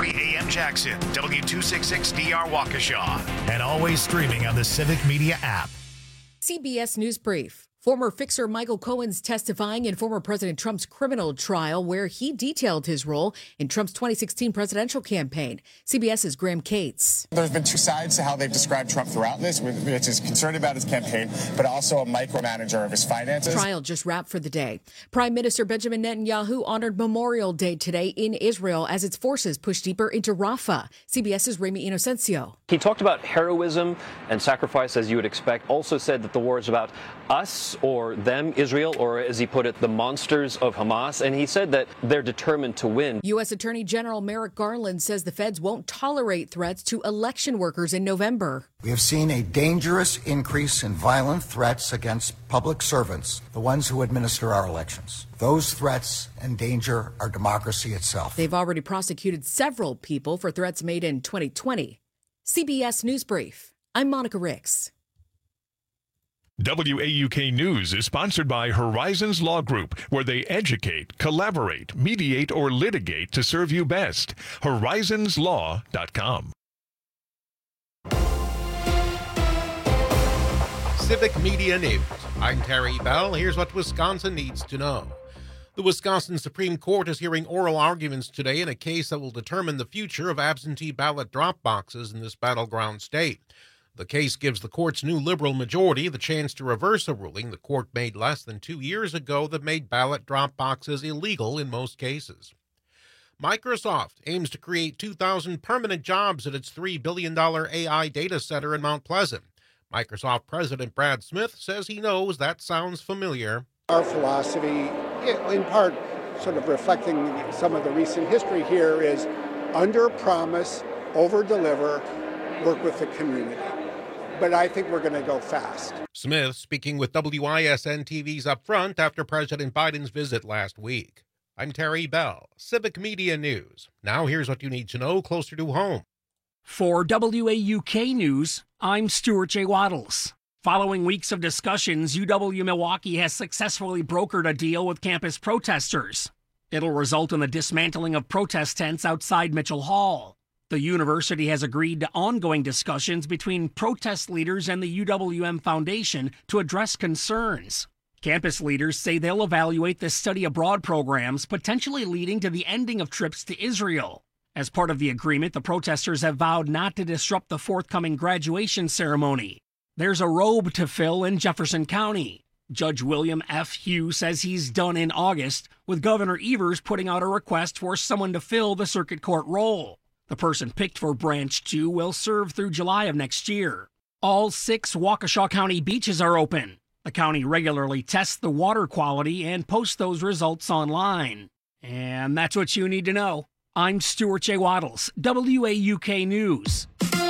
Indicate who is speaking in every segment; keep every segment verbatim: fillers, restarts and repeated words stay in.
Speaker 1: forty A M Jackson, W two sixty-six D R Waukesha, and always streaming on the Civic Media app.
Speaker 2: C B S News Brief. Former fixer Michael Cohen's testifying in former President Trump's criminal trial, where he detailed his role in Trump's twenty sixteen presidential campaign. CBS's Graham Cates.
Speaker 3: There's been two sides to how they've described Trump throughout this, which is concerned about his campaign, but also a micromanager of his finances.
Speaker 2: Trial just wrapped for the day. Prime Minister Benjamin Netanyahu honored Memorial Day today in Israel as its forces push deeper into Rafah. CBS's Remy Inocencio.
Speaker 4: He talked about heroism and sacrifice, as you would expect. Also said that the war is about us or them, Israel, or as he put it, the monsters of Hamas. And he said that they're determined to win.
Speaker 2: U S. Attorney General Merrick Garland says the feds won't tolerate threats to election workers in November.
Speaker 5: We have seen a dangerous increase in violent threats against public servants, the ones who administer our elections. Those threats endanger our democracy itself.
Speaker 2: They've already prosecuted several people for threats made in twenty twenty. C B S News Brief. I'm Monica Ricks.
Speaker 6: W A U K News is sponsored by Horizons Law Group, where they educate, collaborate, mediate, or litigate to serve you best. horizons law dot com.
Speaker 7: Civic Media News. I'm Terry Bell. Here's what Wisconsin needs to know. The Wisconsin Supreme Court is hearing oral arguments today in a case that will determine the future of absentee ballot drop boxes in this battleground state. The case gives the court's new liberal majority the chance to reverse a ruling the court made less than two years ago that made ballot drop boxes illegal in most cases. Microsoft aims to create two thousand permanent jobs at its three billion dollars A I data center in Mount Pleasant. Microsoft President Brad Smith says he knows that sounds familiar.
Speaker 8: Our philosophy, in part sort of reflecting some of the recent history here, is under-promise, over-deliver, work with the community. But I think we're going to go fast.
Speaker 7: Smith speaking with W I S N T V's Upfront after President Biden's visit last week. I'm Terry Bell, Civic Media News. Now here's what you need to know closer to home.
Speaker 9: For W A U K News, I'm Stuart J. Waddles. Following weeks of discussions, U W-Milwaukee has successfully brokered a deal with campus protesters. It'll result in the dismantling of protest tents outside Mitchell Hall. The university has agreed to ongoing discussions between protest leaders and the U W M Foundation to address concerns. Campus leaders say they'll evaluate the study abroad programs, potentially leading to the ending of trips to Israel. As part of the agreement, the protesters have vowed not to disrupt the forthcoming graduation ceremony. There's a robe to fill in Jefferson County. Judge William F. Hugh says he's done in August, with Governor Evers putting out a request for someone to fill the circuit court role. The person picked for Branch two will serve through July of next year. All six Waukesha County beaches are open. The county regularly tests the water quality and posts those results online. And that's what you need to know. I'm Stuart J. Waddles, W A U K News.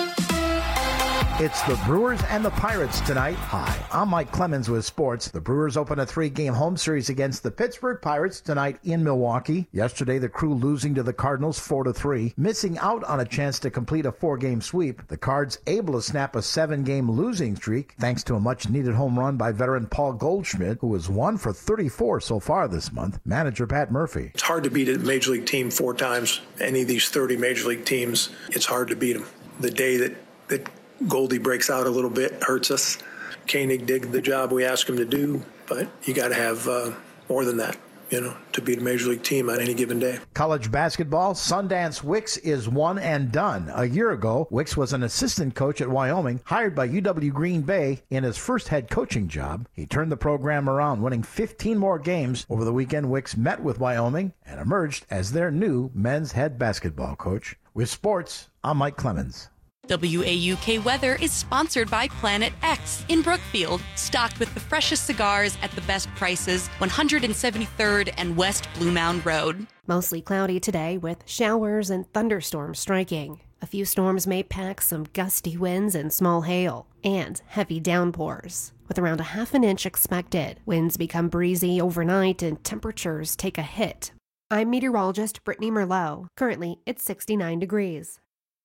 Speaker 10: It's the Brewers and the Pirates tonight. Hi, I'm Mike Clemens with sports. The Brewers open a three-game home series against the Pittsburgh Pirates tonight in Milwaukee. Yesterday, the Crew losing to the Cardinals four to three, missing out on a chance to complete a four-game sweep. The Cards able to snap a seven-game losing streak thanks to a much-needed home run by veteran Paul Goldschmidt, who has one for thirty-four so far this month. Manager Pat Murphy.
Speaker 11: It's hard to beat a major league team four times. Any of these thirty major league teams, it's hard to beat them. The day that that Goldie breaks out a little bit hurts us. Koenig did the job we asked him to do, but you got to have uh, more than that, you know, to beat a major league team on any given day.
Speaker 10: College basketball, Sundance Wicks is one and done. A year ago, Wicks was an assistant coach at Wyoming, hired by U W Green Bay in his first head coaching job. He turned the program around, winning fifteen more games. Over the weekend, Wicks met with Wyoming and emerged as their new men's head basketball coach. With sports, I'm Mike Clemens.
Speaker 12: W A U K Weather is sponsored by Planet X in Brookfield, stocked with the freshest cigars at the best prices, one hundred seventy-third and West Blue Mound Road.
Speaker 13: Mostly cloudy today with showers and thunderstorms striking. A few storms may pack some gusty winds and small hail, and heavy downpours. With around a half an inch expected, winds become breezy overnight and temperatures take a hit. I'm meteorologist Brittany Merlot. Currently, it's sixty-nine degrees.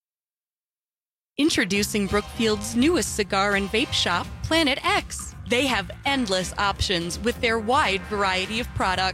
Speaker 12: Introducing Brookfield's newest cigar and vape shop, Planet X. They have endless options with their wide variety of products.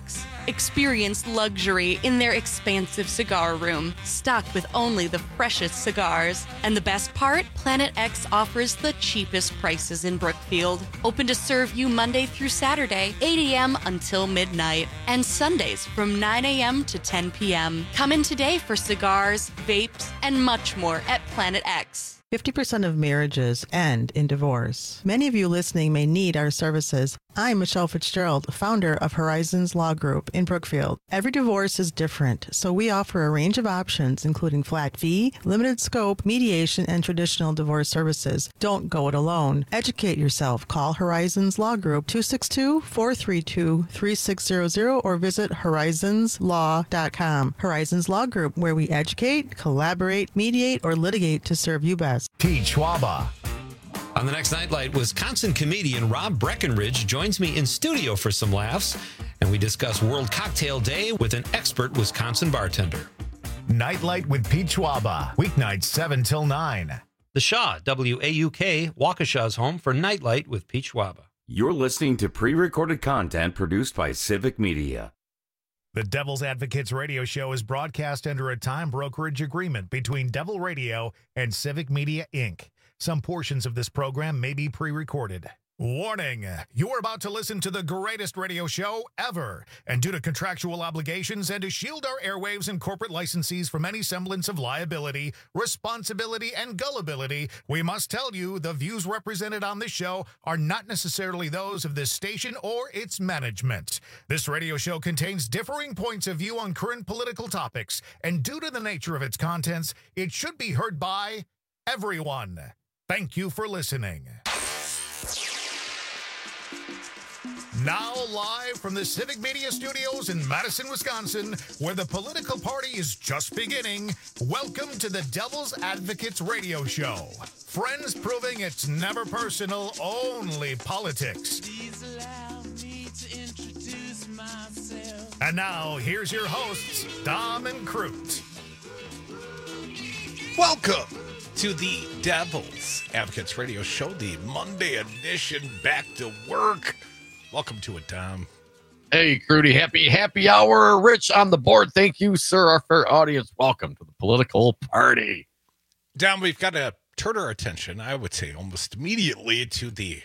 Speaker 12: Experience luxury in their expansive cigar room, stocked with only the freshest cigars. And the best part? Planet X offers the cheapest prices in Brookfield. Open to serve you Monday through Saturday, eight a.m. until midnight, and Sundays from nine a.m. to ten p.m. Come in today for cigars, vapes, and much more at Planet X.
Speaker 14: fifty percent of marriages end in divorce. Many of you listening may need our services. I'm Michelle Fitzgerald, founder of Horizons Law Group in Brookfield. Every divorce is different, so we offer a range of options, including flat fee, limited scope, mediation, and traditional divorce services. Don't go it alone. Educate yourself. Call Horizons Law Group two six two, four three two, three six zero zero or visit horizons law dot com. Horizons Law Group, where we educate, collaborate, mediate, or litigate to serve you best.
Speaker 1: Pete Schwaba.
Speaker 15: On the next Nightlight, Wisconsin comedian Rob Breckenridge joins me in studio for some laughs, and we discuss World Cocktail Day with an expert Wisconsin bartender.
Speaker 1: Nightlight with Pete Schwaba, weeknights seven till nine.
Speaker 15: The Shaw, W A U K, Waukesha's home for Nightlight with Pete Schwaba.
Speaker 16: You're listening to pre-recorded content produced by Civic Media.
Speaker 1: The Devil's Advocates radio show is broadcast under a time brokerage agreement between Devil Radio and Civic Media, Incorporated. Some portions of this program may be pre-recorded. Warning, you're about to listen to the greatest radio show ever. And due to contractual obligations and to shield our airwaves and corporate licensees from any semblance of liability, responsibility, and gullibility, we must tell you the views represented on this show are not necessarily those of this station or its management. This radio show contains differing points of view on current political topics, and due to the nature of its contents, it should be heard by everyone. Thank you for listening. Now live from the Civic Media Studios in Madison, Wisconsin, where the political party is just beginning, welcome to the Devil's Advocates radio show. Friends proving it's never personal, only politics. Please allow me to introduce myself. And now, here's your hosts, Dom and Crute.
Speaker 7: Welcome to the Devil's Advocates radio show, the Monday edition, back to work. Welcome to it, Tom.
Speaker 17: Hey, Crudy. Happy, happy hour. Rich on the board. Thank you, sir. Our fair audience. Welcome to the political party.
Speaker 7: Dom, we've got to turn our attention, I would say almost immediately, to the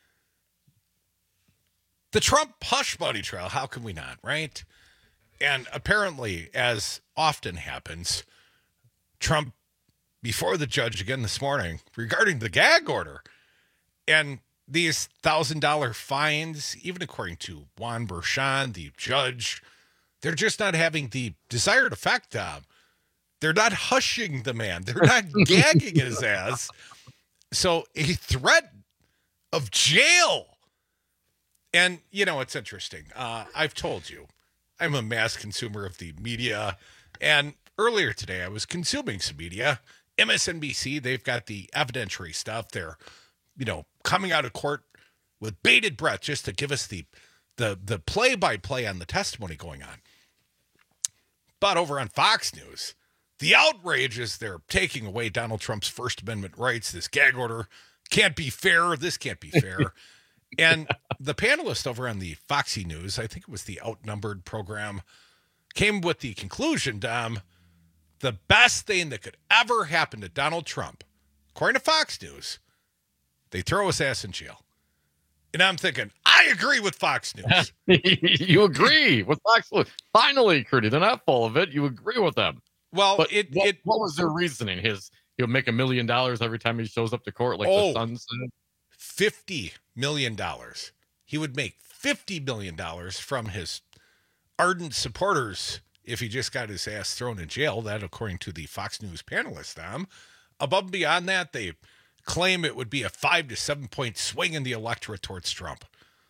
Speaker 7: the Trump hush money trial. How can we not, right? And apparently, as often happens, Trump before the judge again this morning regarding the gag order. And these one thousand dollars fines, even according to Juan Bershon, the judge, they're just not having the desired effect, Tom. They're not hushing the man. They're not gagging his ass. So a threat of jail. And, you know, it's interesting. Uh, I've told you, I'm a mass consumer of the media. And earlier today, I was consuming some media. M S N B C, they've got the evidentiary stuff. They're, you know, coming out of court with bated breath just to give us the the the play-by-play on the testimony going on. But over on Fox News, the outrage is they're taking away Donald Trump's First Amendment rights. This gag order can't be fair. This can't be fair. And the panelist over on the Foxy News, I think it was the Outnumbered program, came with the conclusion, Dom, the best thing that could ever happen to Donald Trump, according to Fox News, they throw his ass in jail. And I'm thinking, I agree with Fox News.
Speaker 17: You agree with Fox News. Finally, Crudy, they're not full of it. You agree with them.
Speaker 7: Well,
Speaker 17: but
Speaker 7: it,
Speaker 17: what,
Speaker 7: it
Speaker 17: what was their reasoning? His he'll make a million dollars every time he shows up to court, like
Speaker 7: oh,
Speaker 17: the Sun said.
Speaker 7: fifty million dollars. He would make fifty million dollars from his ardent supporters if he just got his ass thrown in jail. That, according to the Fox News panelist, Tom. Above and beyond that, they claim it would be a five to seven point swing in the electorate towards Trump.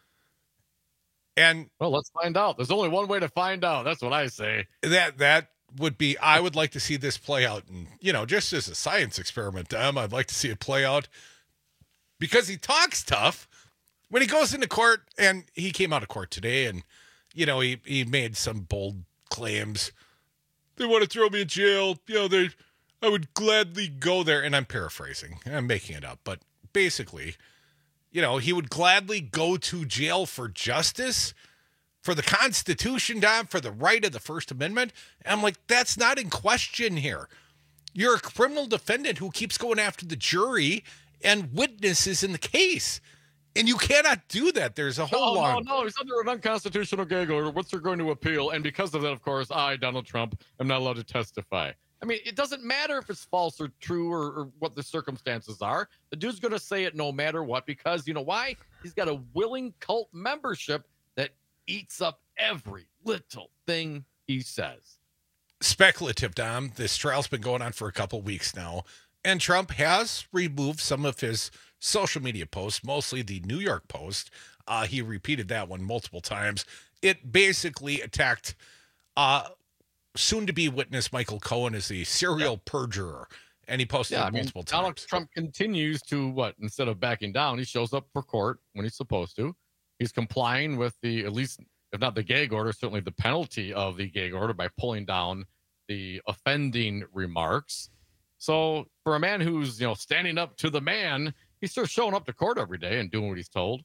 Speaker 7: And
Speaker 17: well, let's find out. There's only one way to find out. That's what I say.
Speaker 7: That that would be, I would like to see this play out. And, you know, just as a science experiment, Tom, I'd like to see it play out because he talks tough when he goes into court. And he came out of court today and, you know, he, he made some bold claims. They want to throw me in jail. You know, they, I would gladly go there. And I'm paraphrasing. I'm making it up. But basically, you know, he would gladly go to jail for justice. for the Constitution, Dom, for the right of the First Amendment. And I'm like, that's not in question here. You're a criminal defendant who keeps going after the jury and witnesses in the case. And you cannot do that. There's a whole
Speaker 17: no,
Speaker 7: long...
Speaker 17: No, no, he's under an unconstitutional gag order. What's they're going to appeal? And because of that, of course, I, Donald Trump, am not allowed to testify. I mean, it doesn't matter if it's false or true or, or what the circumstances are. The dude's going to say it no matter what, because you know why? He's got a willing cult membership that eats up every little thing he says.
Speaker 7: Speculative, Dom. This trial's been going on for a couple weeks now, and Trump has removed some of his social media posts, mostly the New York Post. Uh, he repeated that one multiple times. It basically attacked uh, soon-to-be witness Michael Cohen as the serial yeah. perjurer, and he posted
Speaker 17: yeah,
Speaker 7: it multiple
Speaker 17: I mean,
Speaker 7: times.
Speaker 17: Donald Trump continues to, what, instead of backing down, he shows up for court when he's supposed to. He's complying with the, at least, if not the gag order, certainly the penalty of the gag order by pulling down the offending remarks. So for a man who's, you know, standing up to the man, he's still showing up to court every day and doing what he's told.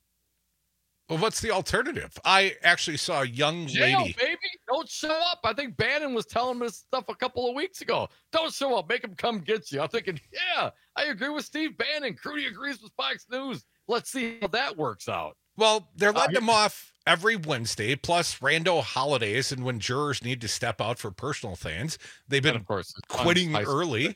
Speaker 7: Well, what's the alternative? I actually saw a young
Speaker 17: Jail,
Speaker 7: lady.
Speaker 17: baby. Don't show up. I think Bannon was telling me this stuff a couple of weeks ago. Don't show up. Make him come get you. I'm thinking, yeah, I agree with Steve Bannon. Crudy agrees with Fox News. Let's see how that works out.
Speaker 7: Well, they're letting uh, him off every Wednesday, plus rando holidays, and when jurors need to step out for personal things. They've been,
Speaker 17: of course,
Speaker 7: quitting early.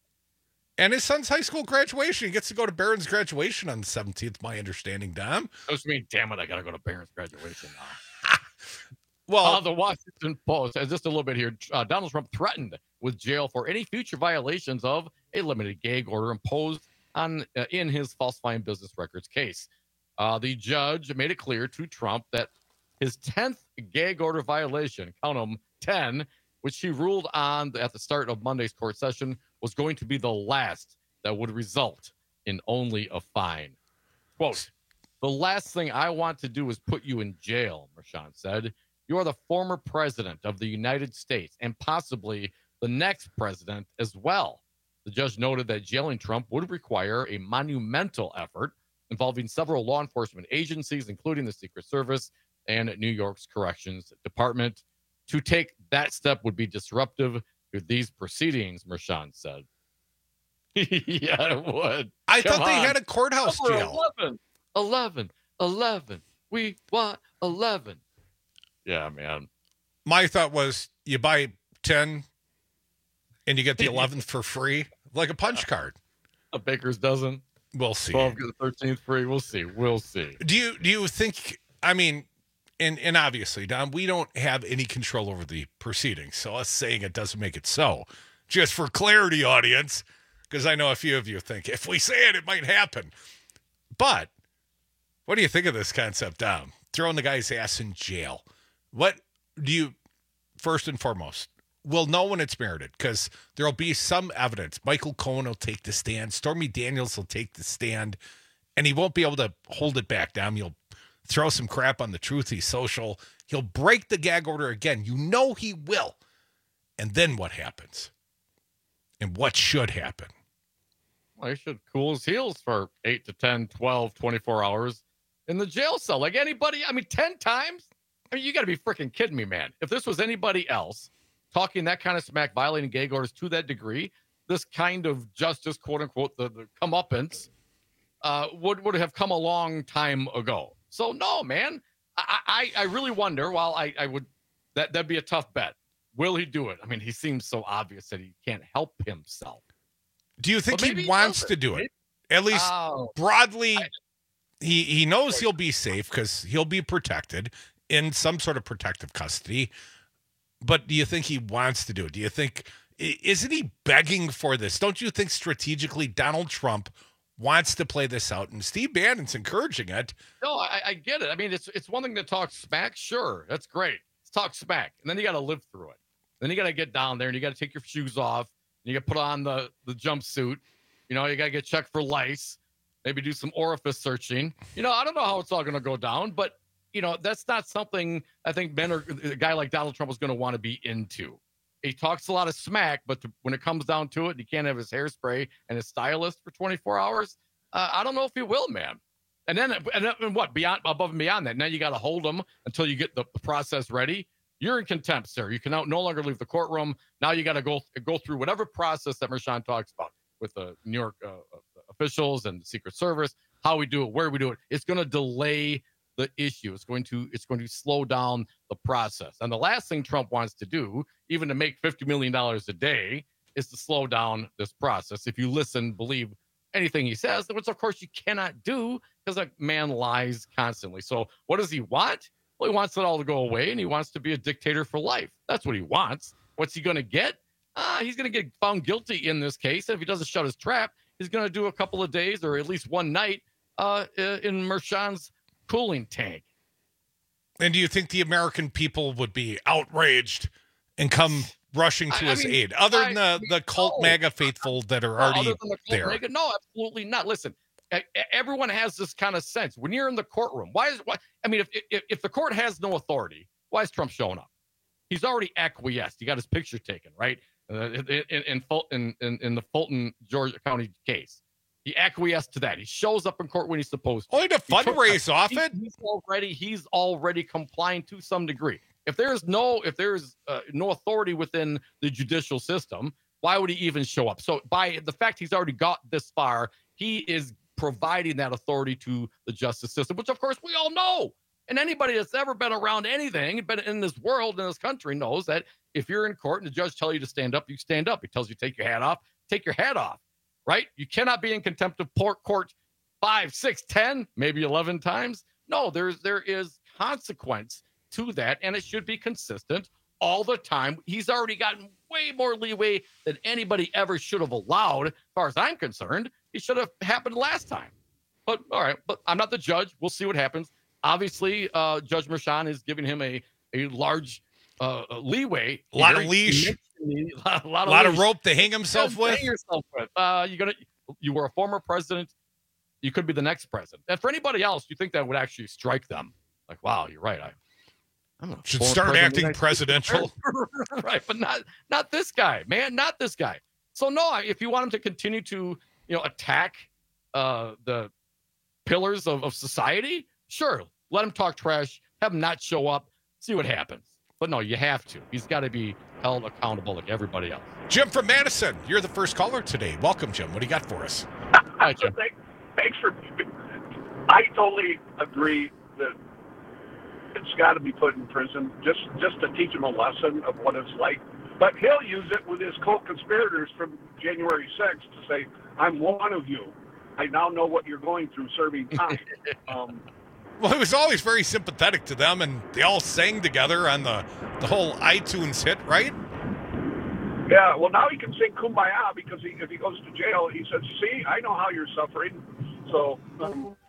Speaker 7: And his son's high school graduation. He gets to go to Barron's graduation on the seventeenth, my understanding, Dom.
Speaker 17: Does mean, damn it, I got to go to Barron's graduation now.
Speaker 7: Well,
Speaker 17: uh, the Washington Post, uh, just a little bit here, uh, Donald Trump threatened with jail for any future violations of a limited gag order imposed on uh, in his falsifying business records case. Uh, the judge made it clear to Trump that his tenth gag order violation, count them, ten, which he ruled on at the start of Monday's court session, was going to be the last that would result in only a fine. Quote, the last thing I want to do is put you in jail, Mershon said. You are the former president of the United States and possibly the next president as well. The judge noted that jailing Trump would require a monumental effort involving several law enforcement agencies, including the Secret Service and New York's Corrections Department. To take that step would be disruptive to these proceedings, Mershon said. Yeah, it would.
Speaker 7: I
Speaker 17: Come
Speaker 7: thought they
Speaker 17: on.
Speaker 7: had a courthouse
Speaker 17: Number
Speaker 7: jail.
Speaker 17: eleven, eleven, eleven. We want eleven. Yeah, man.
Speaker 7: My thought was you buy ten and you get the eleventh for free, like a punch card.
Speaker 17: A baker's dozen.
Speaker 7: We'll see.
Speaker 17: twelve get the thirteenth free. We'll see. We'll see.
Speaker 7: Do you do you think, I mean, and, and obviously, Don, we don't have any control over the proceedings, so us saying it doesn't make it so. Just for clarity, audience, because I know a few of you think if we say it, it might happen. But what do you think of this concept, Dom? Throwing the guy's ass in jail. What do you, first and foremost, we'll know when it's merited because there'll be some evidence. Michael Cohen will take the stand. Stormy Daniels will take the stand, and he won't be able to hold it back, Dom. You'll throw some crap on the Truthy Social. He'll break the gag order again. You know he will. And then what happens? And what should happen?
Speaker 17: Well, he should cool his heels for eight to ten, twelve, twenty-four hours in the jail cell. Like anybody, I mean, ten times? I mean, you got to be freaking kidding me, man. If this was anybody else talking that kind of smack, violating gag orders to that degree, this kind of justice, quote unquote, the, the comeuppance, uh, would, would have come a long time ago. So no, man, I, I, I really wonder, while I, I would, that, that'd be a tough bet. Will he do it? I mean, he seems so obvious that he can't help himself.
Speaker 7: Do you think
Speaker 17: But
Speaker 7: he
Speaker 17: maybe he
Speaker 7: wants
Speaker 17: does
Speaker 7: to
Speaker 17: it.
Speaker 7: do it? At least
Speaker 17: Oh.
Speaker 7: broadly,
Speaker 17: I-
Speaker 7: he, he knows he'll be safe because he'll be protected in some sort of protective custody. But do you think he wants to do it? Do you think, i- isn't he begging for this? Don't you think strategically Donald Trump wants to play this out? And Steve Bannon's encouraging it.
Speaker 17: No, I, I get it. I mean, it's it's one thing to talk smack. Sure, that's great. Let's talk smack. And then you got to live through it. Then you got to get down there and you got to take your shoes off. And you got to put on the, the jumpsuit. You know, you got to get checked for lice. Maybe do some orifice searching. You know, I don't know how it's all going to go down, but, you know, that's not something I think Ben or a guy like Donald Trump is going to want to be into. He talks a lot of smack, but to, when it comes down to it, he can't have his hairspray and his stylist for twenty-four hours. Uh, I don't know if he will, man. And then, and then and what, beyond, above and beyond that, now you got to hold them until you get the, the process ready. You're in contempt, sir. You can now no longer leave the courtroom. Now you got to go go through whatever process that Mershon talks about with the New York uh, officials and the Secret Service, how we do it, where we do it. It's going to delay the issue. It's going to it's going to slow down the process. And the last thing Trump wants to do, even to make fifty million dollars a day, is to slow down this process. If you listen, believe anything he says, which of course you cannot do because a man lies constantly. So what does he want? Well, he wants it all to go away, and he wants to be a dictator for life. That's what he wants. What's he going to get? Uh, he's going to get found guilty in this case. And if he doesn't shut his trap, he's going to do a couple of days or at least one night uh, in Mershon's cooling tank.
Speaker 18: And do you think the American people would be outraged and come rushing to
Speaker 17: I,
Speaker 18: his
Speaker 17: I mean,
Speaker 18: aid, other
Speaker 17: I,
Speaker 18: than the, the cult
Speaker 17: no.
Speaker 18: MAGA faithful that are
Speaker 17: No,
Speaker 18: already
Speaker 17: other than the cult
Speaker 18: there?
Speaker 17: MAGA, no, absolutely not. Listen, everyone has this kind of sense when you're in the courtroom. Why is why? I mean, if, if if the court has no authority, why is Trump showing up? He's already acquiesced. He got his picture taken, right? Uh, in, in, in, in, in the Fulton, Georgia County case. He acquiesced to that. He shows up in court when he's supposed to.
Speaker 18: Only to fundraise off it?
Speaker 17: He's already, he's already complying to some degree. If there's no, if there's uh, no authority within the judicial system, why would he even show up? So by the fact he's already got this far, he is providing that authority to the justice system, which of course we all know. And anybody that's ever been around anything, been in this world, in this country, knows that if you're in court and the judge tells you to stand up, you stand up. He tells you to take your hat off, take your hat off, right? You cannot be in contempt of court five, six, ten, maybe eleven times. No, there's there is consequence to that, and it should be consistent all the time. He's already gotten way more leeway than anybody ever should have allowed. As far as I'm concerned, it should have happened last time. But all right, but I'm not the judge. We'll see what happens. Obviously, uh, Judge Mershon is giving him a a large uh, leeway.
Speaker 18: A lot of leash,
Speaker 17: a lot, a lot,
Speaker 18: a lot
Speaker 17: of,
Speaker 18: of rope to hang himself with.
Speaker 17: Hang yourself with. Uh, you're gonna. You were a former president. You could be the next president. And for anybody else, you think that would actually strike them? Like, wow, you're right. I I'm a
Speaker 18: should start acting presidential,
Speaker 17: right? But not not this guy, man. Not this guy. So no, if you want him to continue to you know attack uh, the pillars of, of society. Sure, let him talk trash, have him not show up, see what happens. But no, you have to. He's got to be held accountable like everybody else.
Speaker 18: Jim from Madison, you're the first caller today. Welcome, Jim. What do you got for us?
Speaker 17: Hi, Jim.
Speaker 19: Thanks, thanks for. I totally agree that it's got to be put in prison just just to teach him a lesson of what it's like. But he'll use it with his co-conspirators from January sixth to say, "I'm one of you. I now know what you're going through serving time." Um,
Speaker 18: Well, he was always very sympathetic to them, and they all sang together on the, the whole iTunes hit, right?
Speaker 19: Yeah, well, now he can sing Kumbaya because he, if he goes to jail, he says, "See, I know how you're suffering." So, um,
Speaker 18: oh,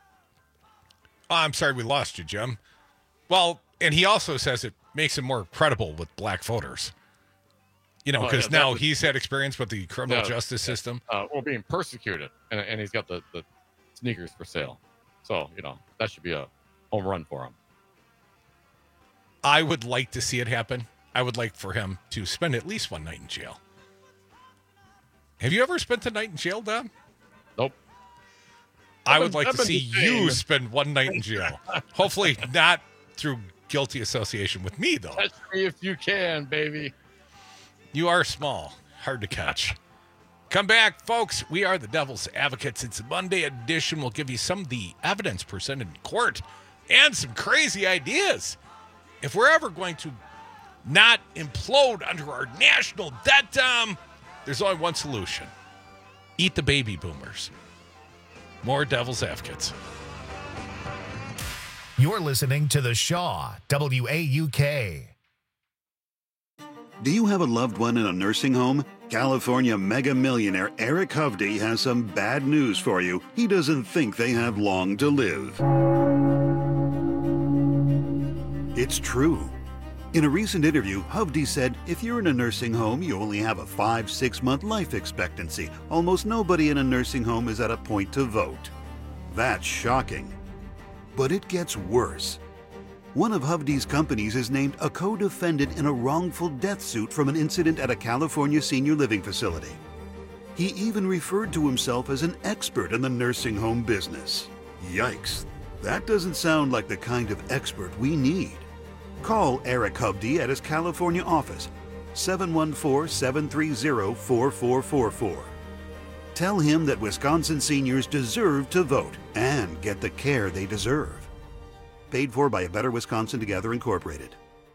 Speaker 18: I'm sorry we lost you, Jim. Well, and he also says it makes him more credible with black voters. You know, because oh, yeah, now was, he's had experience with the criminal
Speaker 17: no,
Speaker 18: justice
Speaker 17: yeah,
Speaker 18: system.
Speaker 17: Uh, well, being persecuted, and, and he's got the, the sneakers for sale. So, you know, that should be a home run for him.
Speaker 18: I would like to see it happen. I would like for him to spend at least one night in jail. Have you ever spent a night in jail, Don?
Speaker 17: Nope.
Speaker 18: I would like to see you spend one night in jail. Hopefully not through guilty association with me, though.
Speaker 17: Catch me if you can, baby.
Speaker 18: You are small. Hard to catch. Come back, folks. We are the Devil's Advocates. It's a Monday edition. We'll give you some of the evidence presented in court and some crazy ideas. If we're ever going to not implode under our national debt, um, there's only one solution. Eat the baby boomers. More Devil's Advocates.
Speaker 1: You're listening to The Shaw, W A U K.
Speaker 20: Do you have a loved one in a nursing home? California mega millionaire Eric Hovde has some bad news for you. He doesn't think they have long to live. It's true. In a recent interview, Hovde said, if you're in a nursing home, you only have a five, six month life expectancy. Almost nobody in a nursing home is at a point to vote. That's shocking. But it gets worse. One of Hovde's companies is named a co-defendant in a wrongful death suit from an incident at a California senior living facility. He even referred to himself as an expert in the nursing home business. Yikes. That doesn't sound like the kind of expert we need. Call Eric Hovde at his California office, seven one four, seven three zero, four four four four. Tell him that Wisconsin seniors deserve to vote and get the care they deserve. Paid for by A Better Wisconsin Together, Incorporated.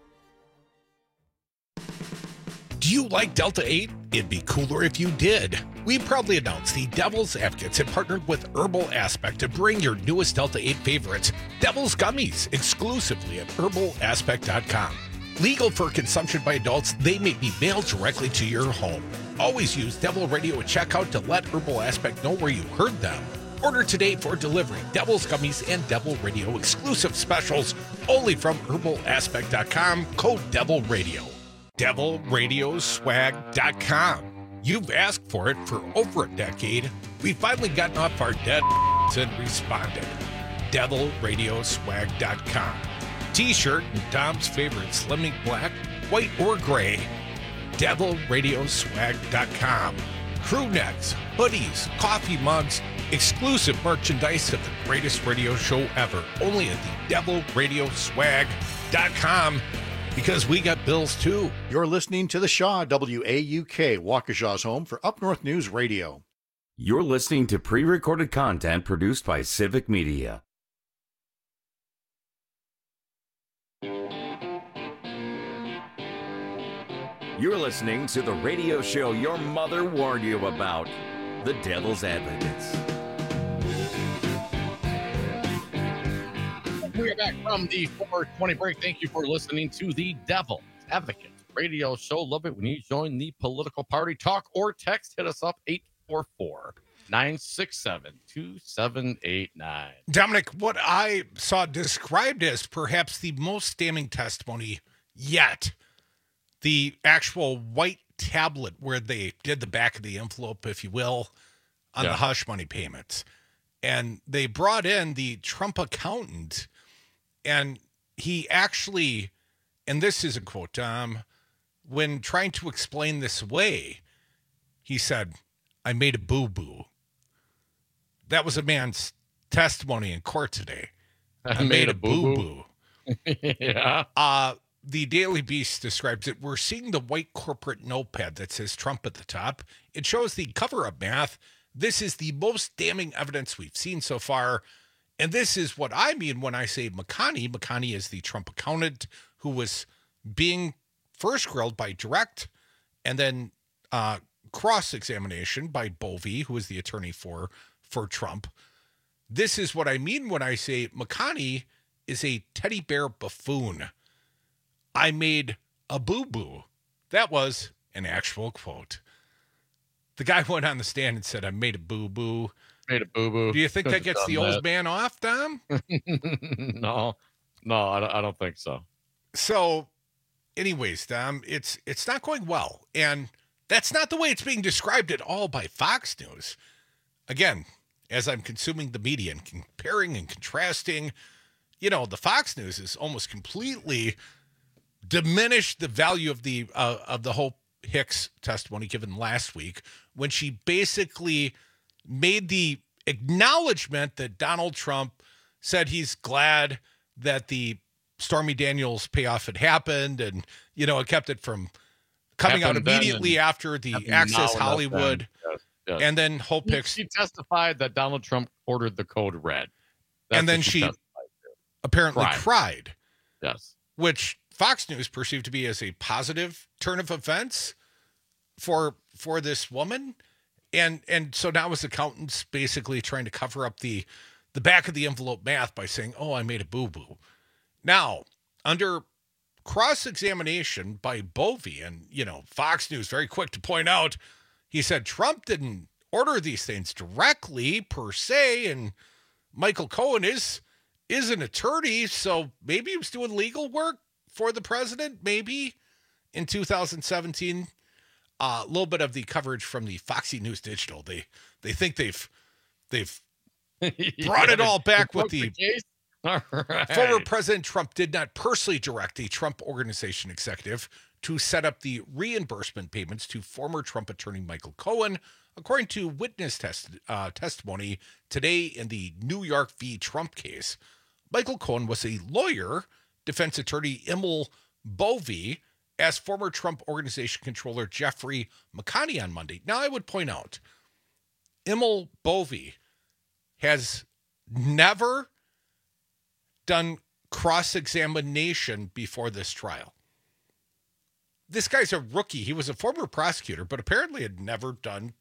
Speaker 18: Do you like Delta eight? It'd be cooler if you did. We proudly announced the Devil's Advocates had partnered with Herbal Aspect to bring your newest Delta eight favorites, Devil's Gummies, exclusively at herbal aspect dot com. Legal for consumption by adults, they may be mailed directly to your home. Always use Devil Radio at checkout to let Herbal Aspect know where you heard them. Order today for delivery. Devil's Gummies and Devil Radio exclusive specials only from herbal aspect dot com, code Devil Radio. devil radio swag dot com. You've asked for it for over a decade. We've finally gotten off our dead and responded. devil radio swag dot com. T-shirt and Dom's favorite Slimming Black, white or gray. devil radio swag dot com. Crew necks, hoodies, coffee mugs, exclusive merchandise of the greatest radio show ever. Only at the devil radio swag dot com. Because we got bills too.
Speaker 21: You're listening to the Shaw, W A U K, Waukesha's home for Up North News Radio.
Speaker 16: You're listening to pre-recorded content produced by Civic Media. You're listening to the radio show your mother warned you about, The Devil's Advocates.
Speaker 17: We are back from the four twenty break. Thank you for listening to the Devil's Advocate radio show. Love it when you join the political party. Talk or text. Hit us up, eight four four, nine six seven, two seven eight nine.
Speaker 18: Dominic, what I saw described as perhaps the most damning testimony yet, the actual white tablet where they did the back of the envelope, if you will, on yeah. the hush money payments. And they brought in the Trump accountant, and he actually, and this is a quote, um, when trying to explain this away, he said, I made a boo-boo. That was a man's testimony in court today. I, I made, made a boo-boo.
Speaker 17: yeah.
Speaker 18: Uh, the Daily Beast describes it. We're seeing the white corporate notepad that says Trump at the top. It shows the cover-up math. This is the most damning evidence we've seen so far. And this is what I mean when I say McConney. McConney is the Trump accountant who was being first grilled by direct and then uh, cross-examination by Bovee, who is the attorney for, for Trump. This is what I mean when I say McConney is a teddy bear buffoon. I made a boo-boo. That was an actual quote. The guy went on the stand and said, I made a boo-boo.
Speaker 17: Made a boo-boo.
Speaker 18: Do you think that gets the old that. man off, Dom?
Speaker 17: no, no, I don't, I don't think so.
Speaker 18: So, anyways, Dom, it's it's not going well. And that's not the way it's being described at all by Fox News. Again, as I'm consuming the media and comparing and contrasting, you know, the Fox News is almost completely diminished the value of the uh, of the whole Hicks testimony given last week when she basically made the acknowledgement that Donald Trump said he's glad that the Stormy Daniels payoff had happened, and, you know, it kept it from coming happened out immediately after the Access Hollywood.
Speaker 17: Yes, yes.
Speaker 18: And then Hope Hicks.
Speaker 17: She testified that Donald Trump ordered the code red. That's
Speaker 18: and then she, she apparently cried. cried.
Speaker 17: Yes.
Speaker 18: Which Fox News perceived to be as a positive turn of events for for this woman. And and so now his accountant's basically trying to cover up the the back of the envelope math by saying, oh, I made a boo-boo. Now, under cross-examination by Bovee, and, you know, Fox News very quick to point out, he said Trump didn't order these things directly per se, and Michael Cohen is is an attorney, so maybe he was doing legal work for the president, maybe, in two thousand seventeen. A uh, little bit of the coverage from the Foxy News Digital. They they think they've they've brought yeah, it all back with the,
Speaker 17: the all right.
Speaker 18: Former President Trump did not personally direct the Trump Organization executive to set up the reimbursement payments to former Trump attorney Michael Cohen, according to witness test, uh, testimony today in the New York v. Trump case. Michael Cohen was a lawyer, defense attorney Emil Bovey, as former Trump Organization controller Jeffrey McConney on Monday. Now, I would point out, Emil Bovey has never done cross-examination before this trial. This guy's a rookie. He was a former prosecutor, but apparently had never done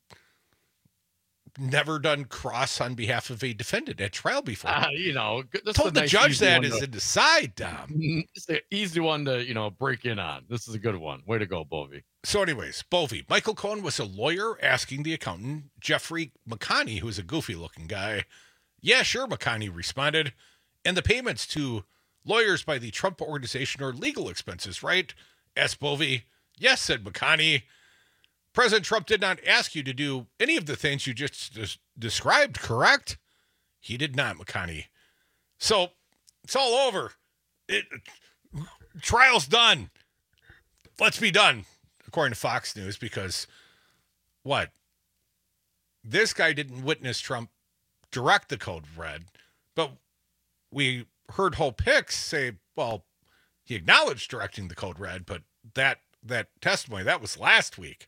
Speaker 18: never done cross on behalf of a defendant at trial before.
Speaker 17: Uh, you know, this
Speaker 18: told
Speaker 17: is a
Speaker 18: the
Speaker 17: nice,
Speaker 18: judge
Speaker 17: easy
Speaker 18: that
Speaker 17: one
Speaker 18: is
Speaker 17: to-
Speaker 18: an aside, Dom.
Speaker 17: It's an easy one to, you know, break in on. This is a good one. Way to go, Bovey.
Speaker 18: So anyways, Bovey. Michael Cohen was a lawyer asking the accountant, Jeffrey McConney, who's a goofy-looking guy. Yeah, sure, McConney responded. And the payments to lawyers by the Trump Organization are legal expenses, right? Asked Bovey. Yes, said McConney. President Trump did not ask you to do any of the things you just des- described, correct? He did not, McConney. So it's all over. It, trial's done. Let's be done, according to Fox News, because what? This guy didn't witness Trump direct the code red, but we heard Hope Hicks say, well, he acknowledged directing the code red, but that that testimony, that was last week.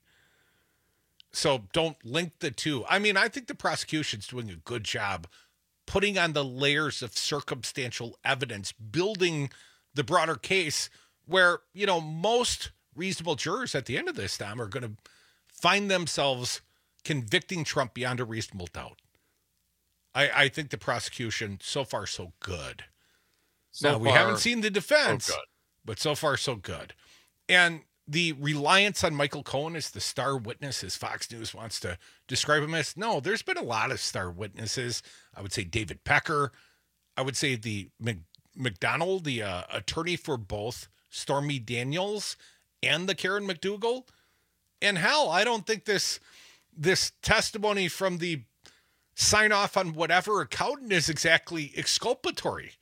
Speaker 18: So don't link the two. I mean, I think the prosecution's doing a good job putting on the layers of circumstantial evidence, building the broader case where, you know, most reasonable jurors at the end of this time are going to find themselves convicting Trump beyond a reasonable doubt. I, I think the prosecution, so far, so good.
Speaker 17: So
Speaker 18: now, we
Speaker 17: far,
Speaker 18: haven't seen the defense,
Speaker 17: so good.
Speaker 18: but so far, so good. And the reliance on Michael Cohen as the star witness, as Fox News wants to describe him as, no, there's been a lot of star witnesses. I would say David Pecker. I would say the Mc, McDonald, the uh, attorney for both Stormy Daniels and the Karen McDougal. And hell, I don't think this this testimony from the sign off on whatever accountant is exactly exculpatory.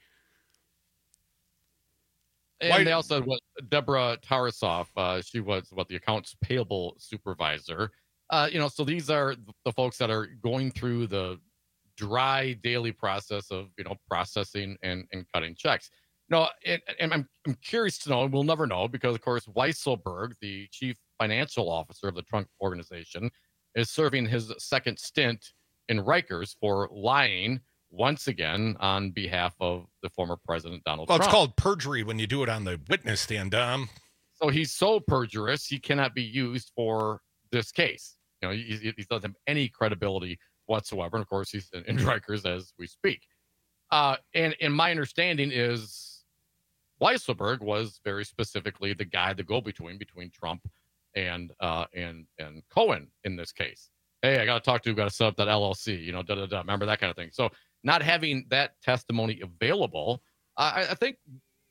Speaker 17: And
Speaker 18: Why-
Speaker 17: they also had what Deborah Tarasoff, uh, she was what the accounts payable supervisor. Uh, you know, so these are the folks that are going through the dry daily process of, you know, processing and, and cutting checks. No, and, and I'm I'm curious to know, and we'll never know, because of course Weisselberg, the chief financial officer of the Trump Organization, is serving his second stint in Rikers for lying once again on behalf of the former president Donald
Speaker 18: Well,
Speaker 17: Trump.
Speaker 18: it's called perjury when you do it on the witness stand, Dom.
Speaker 17: So he's so perjurous, he cannot be used for this case. You know, he, he doesn't have any credibility whatsoever. And of course, he's in, in Rikers as we speak. Uh, and, and my understanding is Weisselberg was very specifically the guy, the go-between between Trump and uh, and and Cohen in this case. Hey, I got to talk to, got to set up that L L C, you know, da da da. Remember that kind of thing. So not having that testimony available, I, I think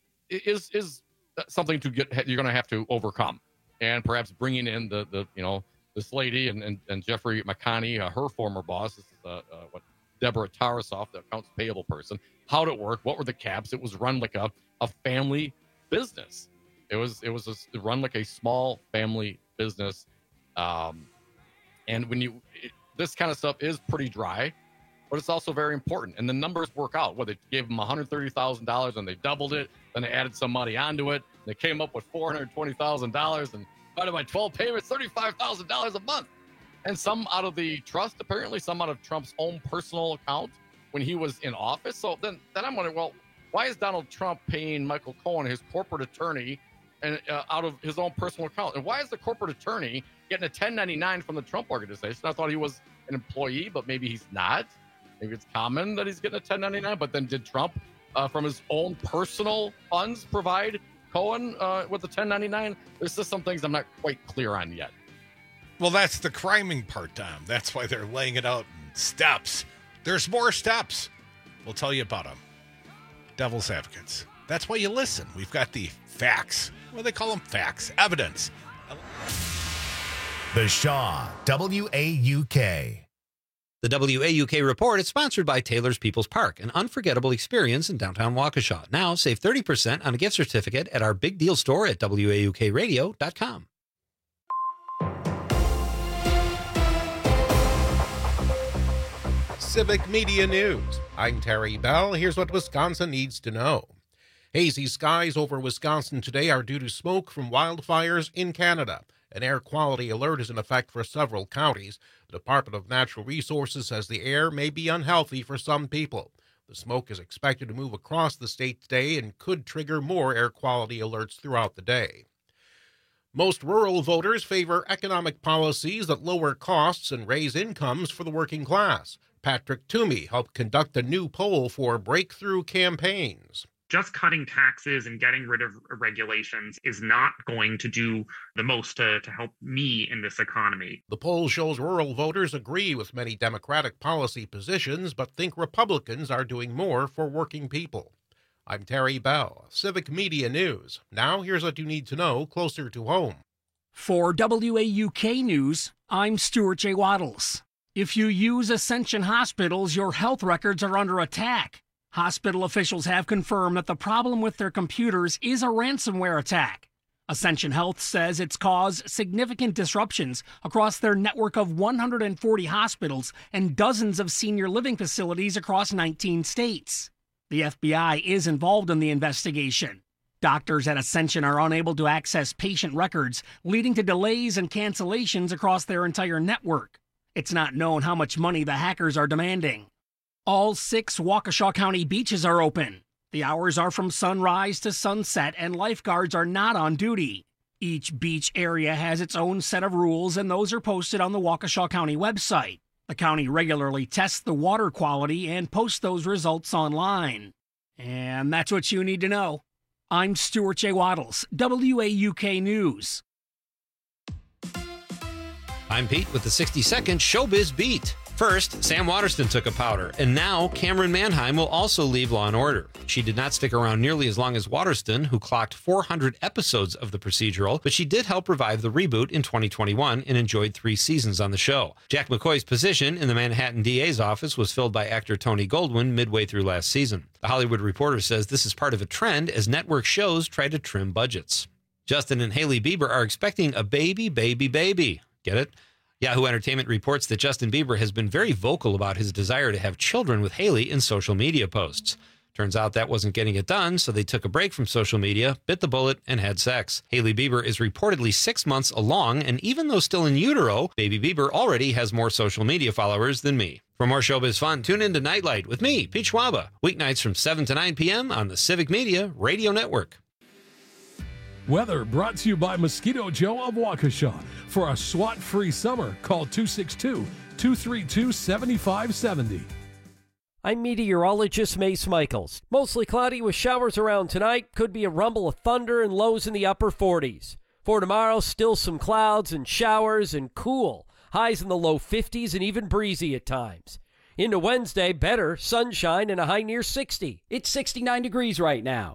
Speaker 17: is is something to get you're going to have to overcome, and perhaps bringing in the the you know this lady and and, and Jeffrey McConney, uh, her former boss, this is uh, uh, what Deborah Tarasoff, the accounts payable person. How did it work? What were the caps? It was run like a a family business. It was it was a, run like a small family business, um, and when you it, this kind of stuff is pretty dry. But it's also very important. And the numbers work out. Well, they gave them one hundred thirty thousand dollars and they doubled it. Then they added some money onto it. They came up with four hundred twenty thousand dollars and divided by twelve payments, thirty-five thousand dollars a month. And some out of the trust, apparently, some out of Trump's own personal account when he was in office. So then, then I'm wondering, well, why is Donald Trump paying Michael Cohen, his corporate attorney, and uh, out of his own personal account? And why is the corporate attorney getting a ten ninety-nine from the Trump Organization? I thought he was an employee, but maybe he's not. Maybe it's common that he's getting a ten ninety-nine, but then did Trump, uh, from his own personal funds, provide Cohen uh, with the ten ninety-nine? There's just some things I'm not quite clear on yet.
Speaker 18: Well, that's the criming part, Tom. That's why they're laying it out in steps. There's more steps. We'll tell you about them. Devil's advocates. That's why you listen. We've got the facts. What do they call them? Facts. Evidence.
Speaker 1: The Shaw, W A U K.
Speaker 15: The W A U K Report is sponsored by Taylor's People's Park, an unforgettable experience in downtown Waukesha. Now save thirty percent on a gift certificate at our big deal store at W A U K radio dot com.
Speaker 7: Civic Media News. I'm Terry Bell. Here's what Wisconsin needs to know. Hazy skies over Wisconsin today are due to smoke from wildfires in Canada. An air quality alert is in effect for several counties. The Department of Natural Resources says the air may be unhealthy for some people. The smoke is expected to move across the state today and could trigger more air quality alerts throughout the day. Most rural voters favor economic policies that lower costs and raise incomes for the working class. Patrick Toomey helped conduct a new poll for Breakthrough Campaigns.
Speaker 3: Just cutting taxes and getting rid of regulations is not going to do the most to, to help me in this economy.
Speaker 7: The poll shows rural voters agree with many Democratic policy positions, but think Republicans are doing more for working people. I'm Terry Bell, Civic Media News. Now here's what you need to know closer to home.
Speaker 9: For W A U K News, I'm Stuart J. Waddles. If you use Ascension Hospitals, your health records are under attack. Hospital officials have confirmed that the problem with their computers is a ransomware attack. Ascension Health says it's caused significant disruptions across their network of one hundred forty hospitals and dozens of senior living facilities across nineteen states. The F B I is involved in the investigation. Doctors at Ascension are unable to access patient records, leading to delays and cancellations across their entire network. It's not known how much money the hackers are demanding. All six Waukesha County beaches are open. The hours are from sunrise to sunset, and lifeguards are not on duty. Each beach area has its own set of rules, and those are posted on the Waukesha County website. The county regularly tests the water quality and posts those results online. And that's what you need to know. I'm Stuart J. Waddles, W A U K News.
Speaker 15: I'm Pete with the sixty second Showbiz Beat. First, Sam Waterston took a powder, and now Cameron Manheim will also leave Law and Order. She did not stick around nearly as long as Waterston, who clocked four hundred episodes of the procedural, but she did help revive the reboot in twenty twenty-one and enjoyed three seasons on the show. Jack McCoy's position in the Manhattan D A's office was filled by actor Tony Goldwyn midway through last season. The Hollywood Reporter says this is part of a trend as network shows try to trim budgets. Justin and Hailey Bieber are expecting a baby, baby, baby. Get it? Yahoo Entertainment reports that Justin Bieber has been very vocal about his desire to have children with Hailey in social media posts. Turns out that wasn't getting it done, so they took a break from social media, bit the bullet, and had sex. Hailey Bieber is reportedly six months along, and even though still in utero, baby Bieber already has more social media followers than me. For more showbiz fun, tune in to Nightlight with me, Pete Schwaba, weeknights from seven to nine p.m. on the Civic Media Radio Network.
Speaker 22: Weather brought to you by Mosquito Joe of Waukesha. For a SWAT-free summer, call two six two, two three two, seven five seven zero.
Speaker 23: I'm meteorologist Mace Michaels. Mostly cloudy with showers around tonight. Could be a rumble of thunder and lows in the upper forties. For tomorrow, still some clouds and showers and cool. Highs in the low fifties and even breezy at times. Into Wednesday, better, sunshine and a high near sixty. It's sixty-nine degrees right now.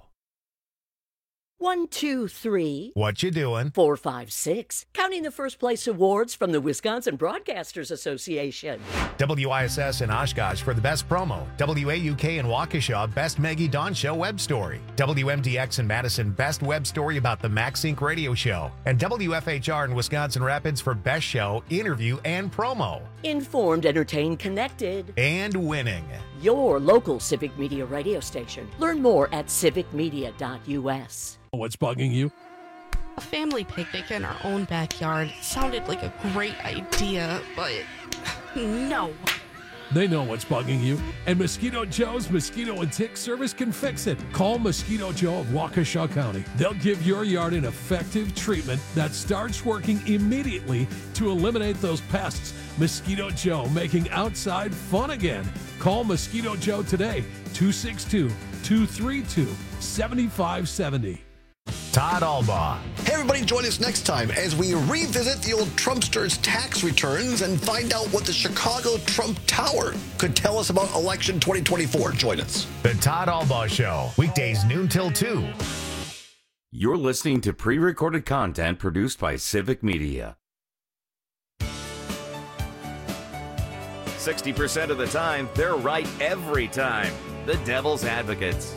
Speaker 24: One, two, three.
Speaker 1: What you doing?
Speaker 24: Four, five, six. Counting the first place awards from the Wisconsin Broadcasters Association.
Speaker 1: W I S S in Oshkosh for the best promo. W A U K in Waukesha, best Maggie Dawn Show web story. W M D X in Madison, best web story about the MaxSync radio show. And W F H R in Wisconsin Rapids for best show, interview, and promo.
Speaker 24: Informed, entertained, connected.
Speaker 1: And winning.
Speaker 24: Your local Civic Media radio station. Learn more at civic media dot U S.
Speaker 22: What's bugging you?
Speaker 25: A family picnic in our own backyard sounded like a great idea, but no.
Speaker 22: They know what's bugging you, and Mosquito Joe's Mosquito and Tick Service can fix it. Call Mosquito Joe of Waukesha County. They'll give your yard an effective treatment that starts working immediately to eliminate those pests. Mosquito Joe, making outside fun again. Call Mosquito Joe today, two six two, two three two, seven five seven zero.
Speaker 1: Todd Albaugh.
Speaker 26: Hey, everybody, join us next time as we revisit the old Trumpsters' tax returns and find out what the Chicago Trump Tower could tell us about election twenty twenty-four. Join us.
Speaker 1: The Todd Albaugh Show, weekdays noon till two.
Speaker 16: You're listening to pre-recorded content produced by Civic Media. sixty percent of the time, they're right every time. The Devil's Advocates.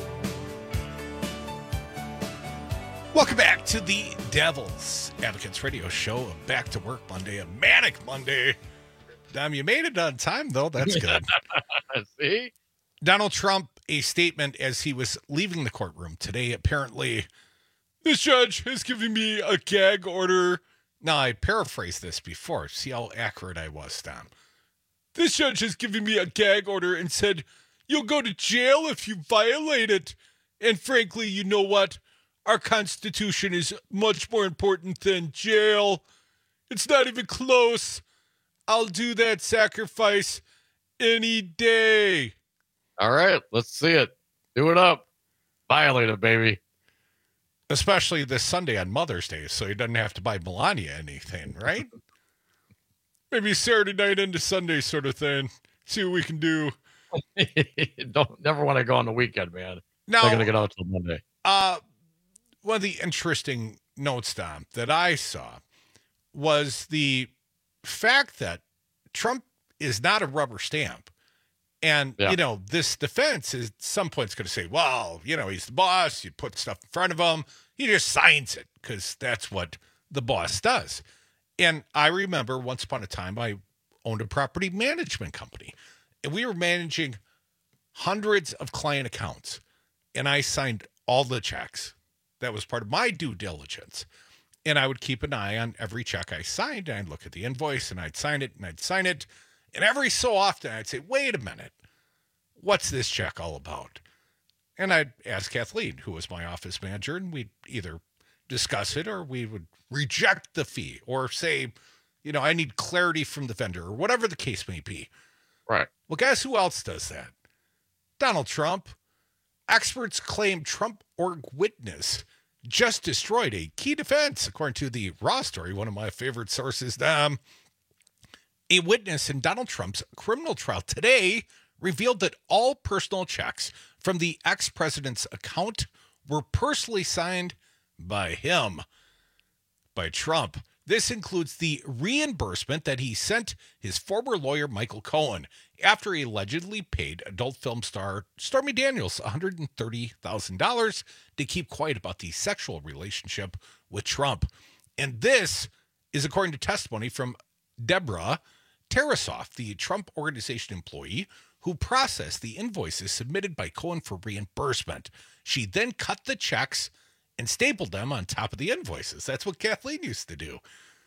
Speaker 18: Welcome back to the Devil's Advocates radio show. Back to work Monday, a manic Monday. Dom, you made it on time, though. That's good.
Speaker 17: See?
Speaker 18: Donald Trump, a statement as he was leaving the courtroom today. Apparently, this judge has given me a gag order. Now, I paraphrased this before. See how accurate I was, Dom. This judge has given me a gag order and said, you'll go to jail if you violate it. And frankly, you know what? Our Constitution is much more important than jail. It's not even close. I'll do that sacrifice any day.
Speaker 17: All right, let's see it. Do it up. Violate it, baby.
Speaker 18: Especially this Sunday on Mother's Day, so he doesn't have to buy Melania anything, right? Maybe Saturday night into Sunday sort of thing. See what we can do.
Speaker 17: Don't never want to go on the weekend, man.
Speaker 18: Now,
Speaker 17: Not going to get out till Monday.
Speaker 18: Uh, one of the interesting notes, Dom, that I saw was the fact that Trump is not a rubber stamp. And,
Speaker 17: Yeah.
Speaker 18: you know, this defense is at some point going to say, well, you know, he's the boss. You put stuff in front of him. He just signs it because that's what the boss does. And I remember once upon a time, I owned a property management company. And we were managing hundreds of client accounts. And I signed all the checks. That was part of my due diligence. And I would keep an eye on every check I signed. And I'd look at the invoice and I'd sign it and I'd sign it. And every so often I'd say, wait a minute, what's this check all about? And I'd ask Kathleen, who was my office manager, and we'd either discuss it or we would reject the fee or say, you know, I need clarity from the vendor or whatever the case may be.
Speaker 17: Right.
Speaker 18: Well, guess who else does that? Donald Trump. Experts claim Trump org witness just destroyed a key defense, according to the Raw story, one of my favorite sources. Um, a witness in Donald Trump's criminal trial today revealed that all personal checks from the ex-president's account were personally signed by him, by Trump. This includes the reimbursement that he sent his former lawyer, Michael Cohen, after he allegedly paid adult film star Stormy Daniels one hundred thirty thousand dollars to keep quiet about the sexual relationship with Trump. And this is according to testimony from Deborah Tarasoff, the Trump Organization employee who processed the invoices submitted by Cohen for reimbursement. She then cut the checks and stapled them on top of the invoices. That's what Kathleen used to do.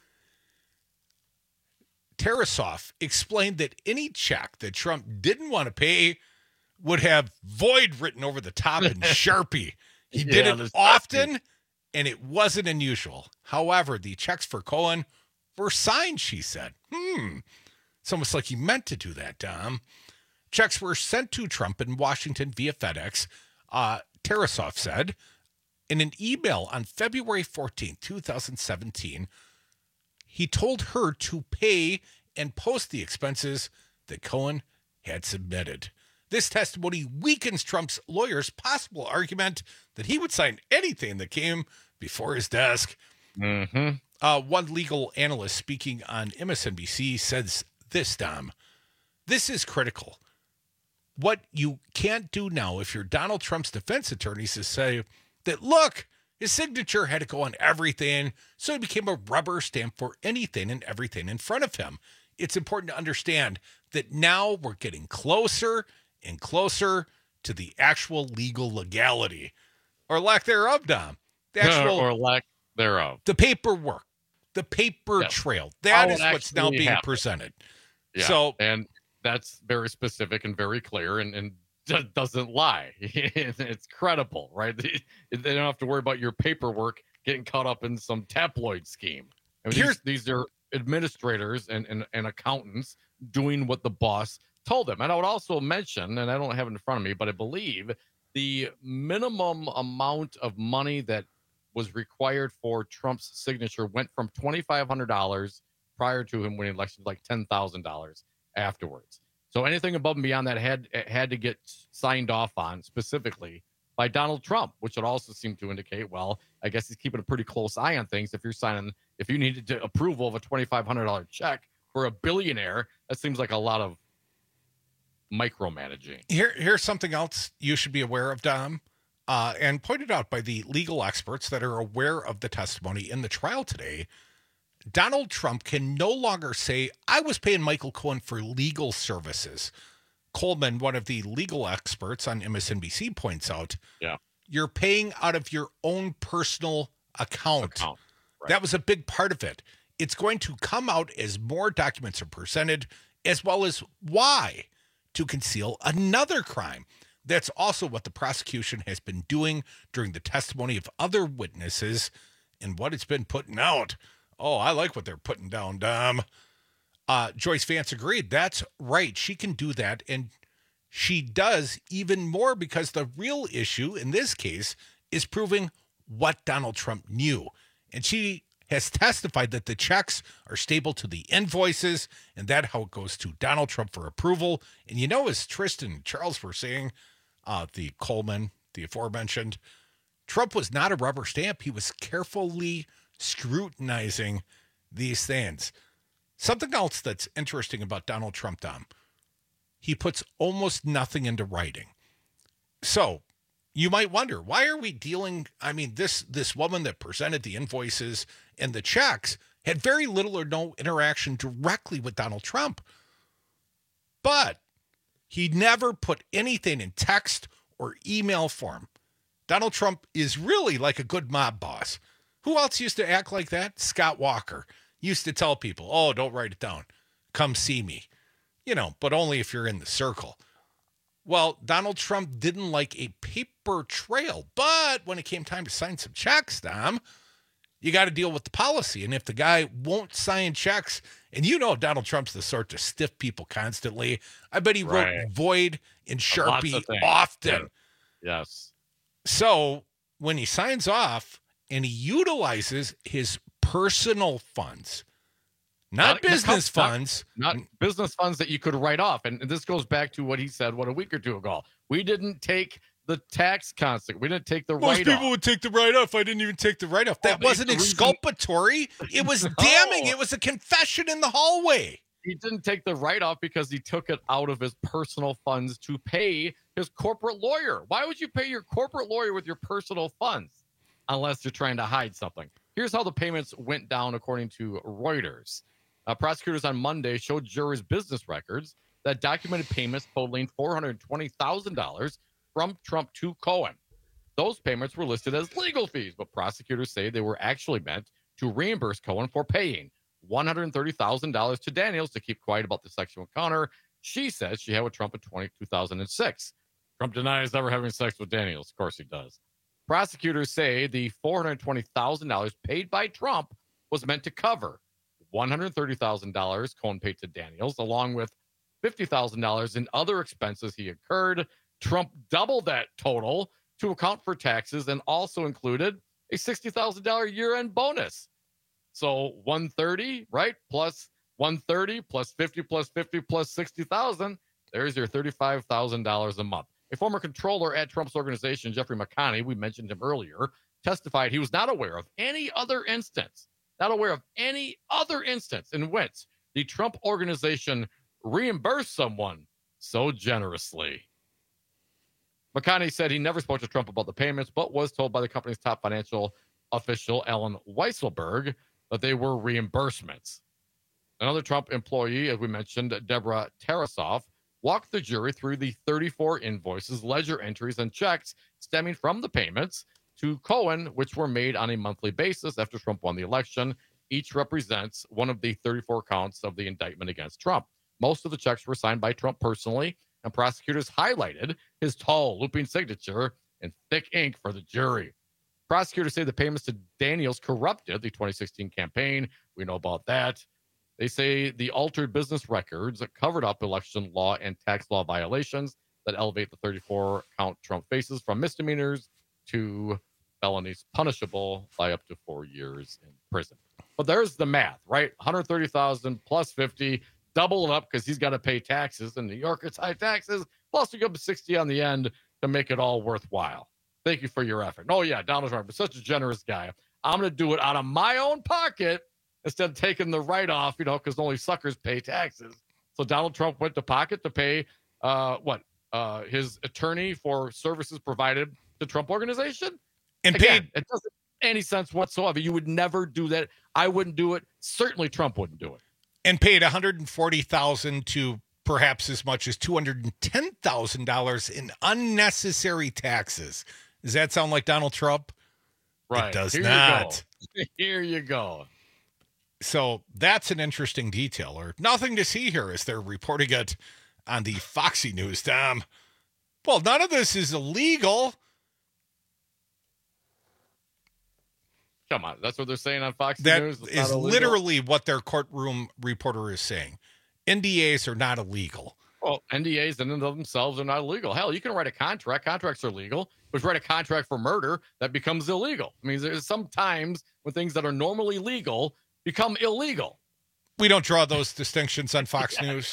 Speaker 18: Tarasoff explained that any check that Trump didn't want to pay would have void written over the top in Sharpie. He did
Speaker 17: Yeah,
Speaker 18: it
Speaker 17: there's
Speaker 18: often, and it wasn't unusual. However, the checks for Cohen were signed, she said. Hmm. It's almost like he meant to do that, Dom. Checks were sent to Trump in Washington via FedEx, uh, Tarasoff said. In an email on February fourteenth, twenty seventeen, he told her to pay and post the expenses that Cohen had submitted. This testimony weakens Trump's lawyer's possible argument that he would sign anything that came before his desk.
Speaker 17: Mm-hmm.
Speaker 18: Uh, one legal analyst speaking on M S N B C says this, Dom. This is critical. What you can't do now if you're Donald Trump's defense attorneys is say that, look, his signature had to go on everything, so he became a rubber stamp for anything and everything in front of him. It's important to understand that now we're getting closer and closer to the actual legal legality, or lack thereof, Dom. The actual,
Speaker 17: or lack thereof.
Speaker 18: the paperwork, the paper
Speaker 17: Yes.
Speaker 18: trail. That
Speaker 17: How
Speaker 18: is
Speaker 17: it
Speaker 18: what's now
Speaker 17: actually
Speaker 18: being
Speaker 17: happened.
Speaker 18: presented.
Speaker 17: Yeah.
Speaker 18: So,
Speaker 17: and that's very specific and very clear and, and do- doesn't lie. It's credible, right? They, they don't have to worry about your paperwork getting caught up in some tabloid scheme. I mean,
Speaker 18: Here's-
Speaker 17: these, these are administrators and, and, and accountants doing what the boss told them. And I would also mention, and I don't have it in front of me, but I believe the minimum amount of money that was required for Trump's signature went from twenty-five hundred dollars prior to him winning election to like ten thousand dollars afterwards. So anything above and beyond that had had to get signed off on specifically by Donald Trump, which would also seem to indicate, well, I guess he's keeping a pretty close eye on things. If you're signing, if you needed to approval of a twenty-five hundred dollars check for a billionaire, that seems like a lot of micromanaging.
Speaker 18: Here, here's something else you should be aware of, Dom, uh, and pointed out by the legal experts that are aware of the testimony in the trial today. Donald Trump can no longer say, I was paying Michael Cohen for legal services. Coleman, one of the legal experts on M S N B C, points out,
Speaker 17: yeah,
Speaker 18: you're paying out of your own personal account. account. Right. That was a big part of it. It's going to come out as more documents are presented, as well as why to conceal another crime. That's also what the prosecution has been doing during the testimony of other witnesses and what it's been putting out. Oh, I like what they're putting down, Dom. Uh, Joyce Vance agreed. That's right. She can do that. And she does even more because the real issue in this case is proving what Donald Trump knew. And she has testified that the checks are stable to the invoices and that how it goes to Donald Trump for approval. And you know, as Tristan and Charles were saying, uh, the Coleman, the aforementioned, Trump was not a rubber stamp. He was carefully scrutinizing these things. Something else that's interesting about Donald Trump, Dom, he puts almost nothing into writing. So you might wonder, why are we dealing? I mean, this this woman that presented the invoices and the checks had very little or no interaction directly with Donald Trump. But he never put anything in text or email form. Donald Trump is really like a good mob boss. Who else used to act like that? Scott Walker used to tell people, oh, don't write it down. Come see me. You know, but only if you're in the circle. Well, Donald Trump didn't like a paper trail, but when it came time to sign some checks, Dom, you got to deal with the policy. And if the guy won't sign checks, and you know Donald Trump's the sort to stiff people constantly, I bet he
Speaker 17: Right.
Speaker 18: wrote void in Sharpie
Speaker 17: Lots of things.
Speaker 18: often.
Speaker 17: Yeah. Yes.
Speaker 18: So when he signs off and he utilizes his personal funds, not, business
Speaker 17: not,
Speaker 18: funds,
Speaker 17: not business funds that you could write off. And this goes back to what he said, what, a week or two ago. We didn't take the tax constant. We didn't take the
Speaker 18: most
Speaker 17: write-off.
Speaker 18: people would take the write-off. I didn't even take the write-off. That
Speaker 17: Well,
Speaker 18: wasn't
Speaker 17: the reason-
Speaker 18: exculpatory. It was
Speaker 17: No.
Speaker 18: damning. It was a confession in the hallway.
Speaker 17: He didn't take the write-off because he took it out of his personal funds to pay his corporate lawyer. Why would you pay your corporate lawyer with your personal funds unless you're trying to hide something? Here's how the payments went down according to Reuters. Uh, prosecutors on Monday showed jurors business records that documented payments totaling four hundred twenty thousand dollars from Trump to Cohen. Those payments were listed as legal fees, but prosecutors say they were actually meant to reimburse Cohen for paying one hundred thirty thousand dollars to Daniels to keep quiet about the sexual encounter she says she had with Trump in two thousand six. Trump denies ever having sex with Daniels. Of course he does. Prosecutors say the four hundred twenty thousand dollars paid by Trump was meant to cover one hundred thirty thousand dollars Cohen paid to Daniels, along with fifty thousand dollars in other expenses he incurred. Trump doubled that total to account for taxes and also included a sixty thousand dollars year-end bonus. So one hundred thirty, right? Plus one hundred thirty plus fifty plus fifty plus sixty thousand. There's your thirty-five thousand dollars a month. A former controller at Trump's organization, Jeffrey McConney, we mentioned him earlier, testified he was not aware of any other instance, not aware of any other instance in which the Trump organization reimbursed someone so generously. McConney said he never spoke to Trump about the payments, but was told by the company's top financial official, Ellen Weisselberg, that they were reimbursements. Another Trump employee, as we mentioned, Deborah Tarasoff, walked the jury through the thirty-four invoices, ledger entries, and checks stemming from the payments to Cohen, which were made on a monthly basis after Trump won the election. Each represents one of the thirty-four counts of the indictment against Trump. Most of the checks were signed by Trump personally, and prosecutors highlighted his tall, looping signature in thick ink for the jury. Prosecutors say the payments to Daniels corrupted the twenty sixteen campaign. We know about that. They say the altered business records covered up election law and tax law violations that elevate the thirty-four count Trump faces from misdemeanors to felonies punishable by up to four years in prison. But there's the math, right? one hundred thirty thousand plus fifty, double it up because he's got to pay taxes. In New York, it's high taxes. Plus, we go up to sixty on the end to make it all worthwhile. Thank you for your effort. Oh, yeah, Donald Trump is such a generous guy. I'm going to do it out of my own pocket instead of taking the write-off, you know, because only suckers pay taxes. So Donald Trump went to pocket to pay uh, what, uh, his attorney for services provided the Trump Organization.
Speaker 18: And
Speaker 17: Again,
Speaker 18: paid.
Speaker 17: it doesn't make any sense whatsoever. You would never do that. I wouldn't do it. Certainly Trump wouldn't do it.
Speaker 18: And paid one hundred forty thousand dollars to perhaps as much as two hundred ten thousand dollars in unnecessary taxes. Does that sound like Donald Trump?
Speaker 17: Right.
Speaker 18: It does
Speaker 17: Here
Speaker 18: not.
Speaker 17: You go. Here you go.
Speaker 18: So that's an interesting detail, or nothing to see here as they're reporting it on the Foxy News, Tom. Well, none of this is illegal.
Speaker 17: Come on. That's what they're saying on Fox
Speaker 18: That
Speaker 17: News? It's
Speaker 18: is
Speaker 17: not illegal?
Speaker 18: literally what their courtroom reporter is saying. N D As are not illegal.
Speaker 17: Well, N D As in and of themselves are not illegal. Hell, you can write a contract. Contracts are legal. But if you write a contract for murder, that becomes illegal. I mean, there's some times when things that are normally legal become illegal.
Speaker 18: We don't draw those distinctions on Fox
Speaker 17: Yeah.
Speaker 18: News.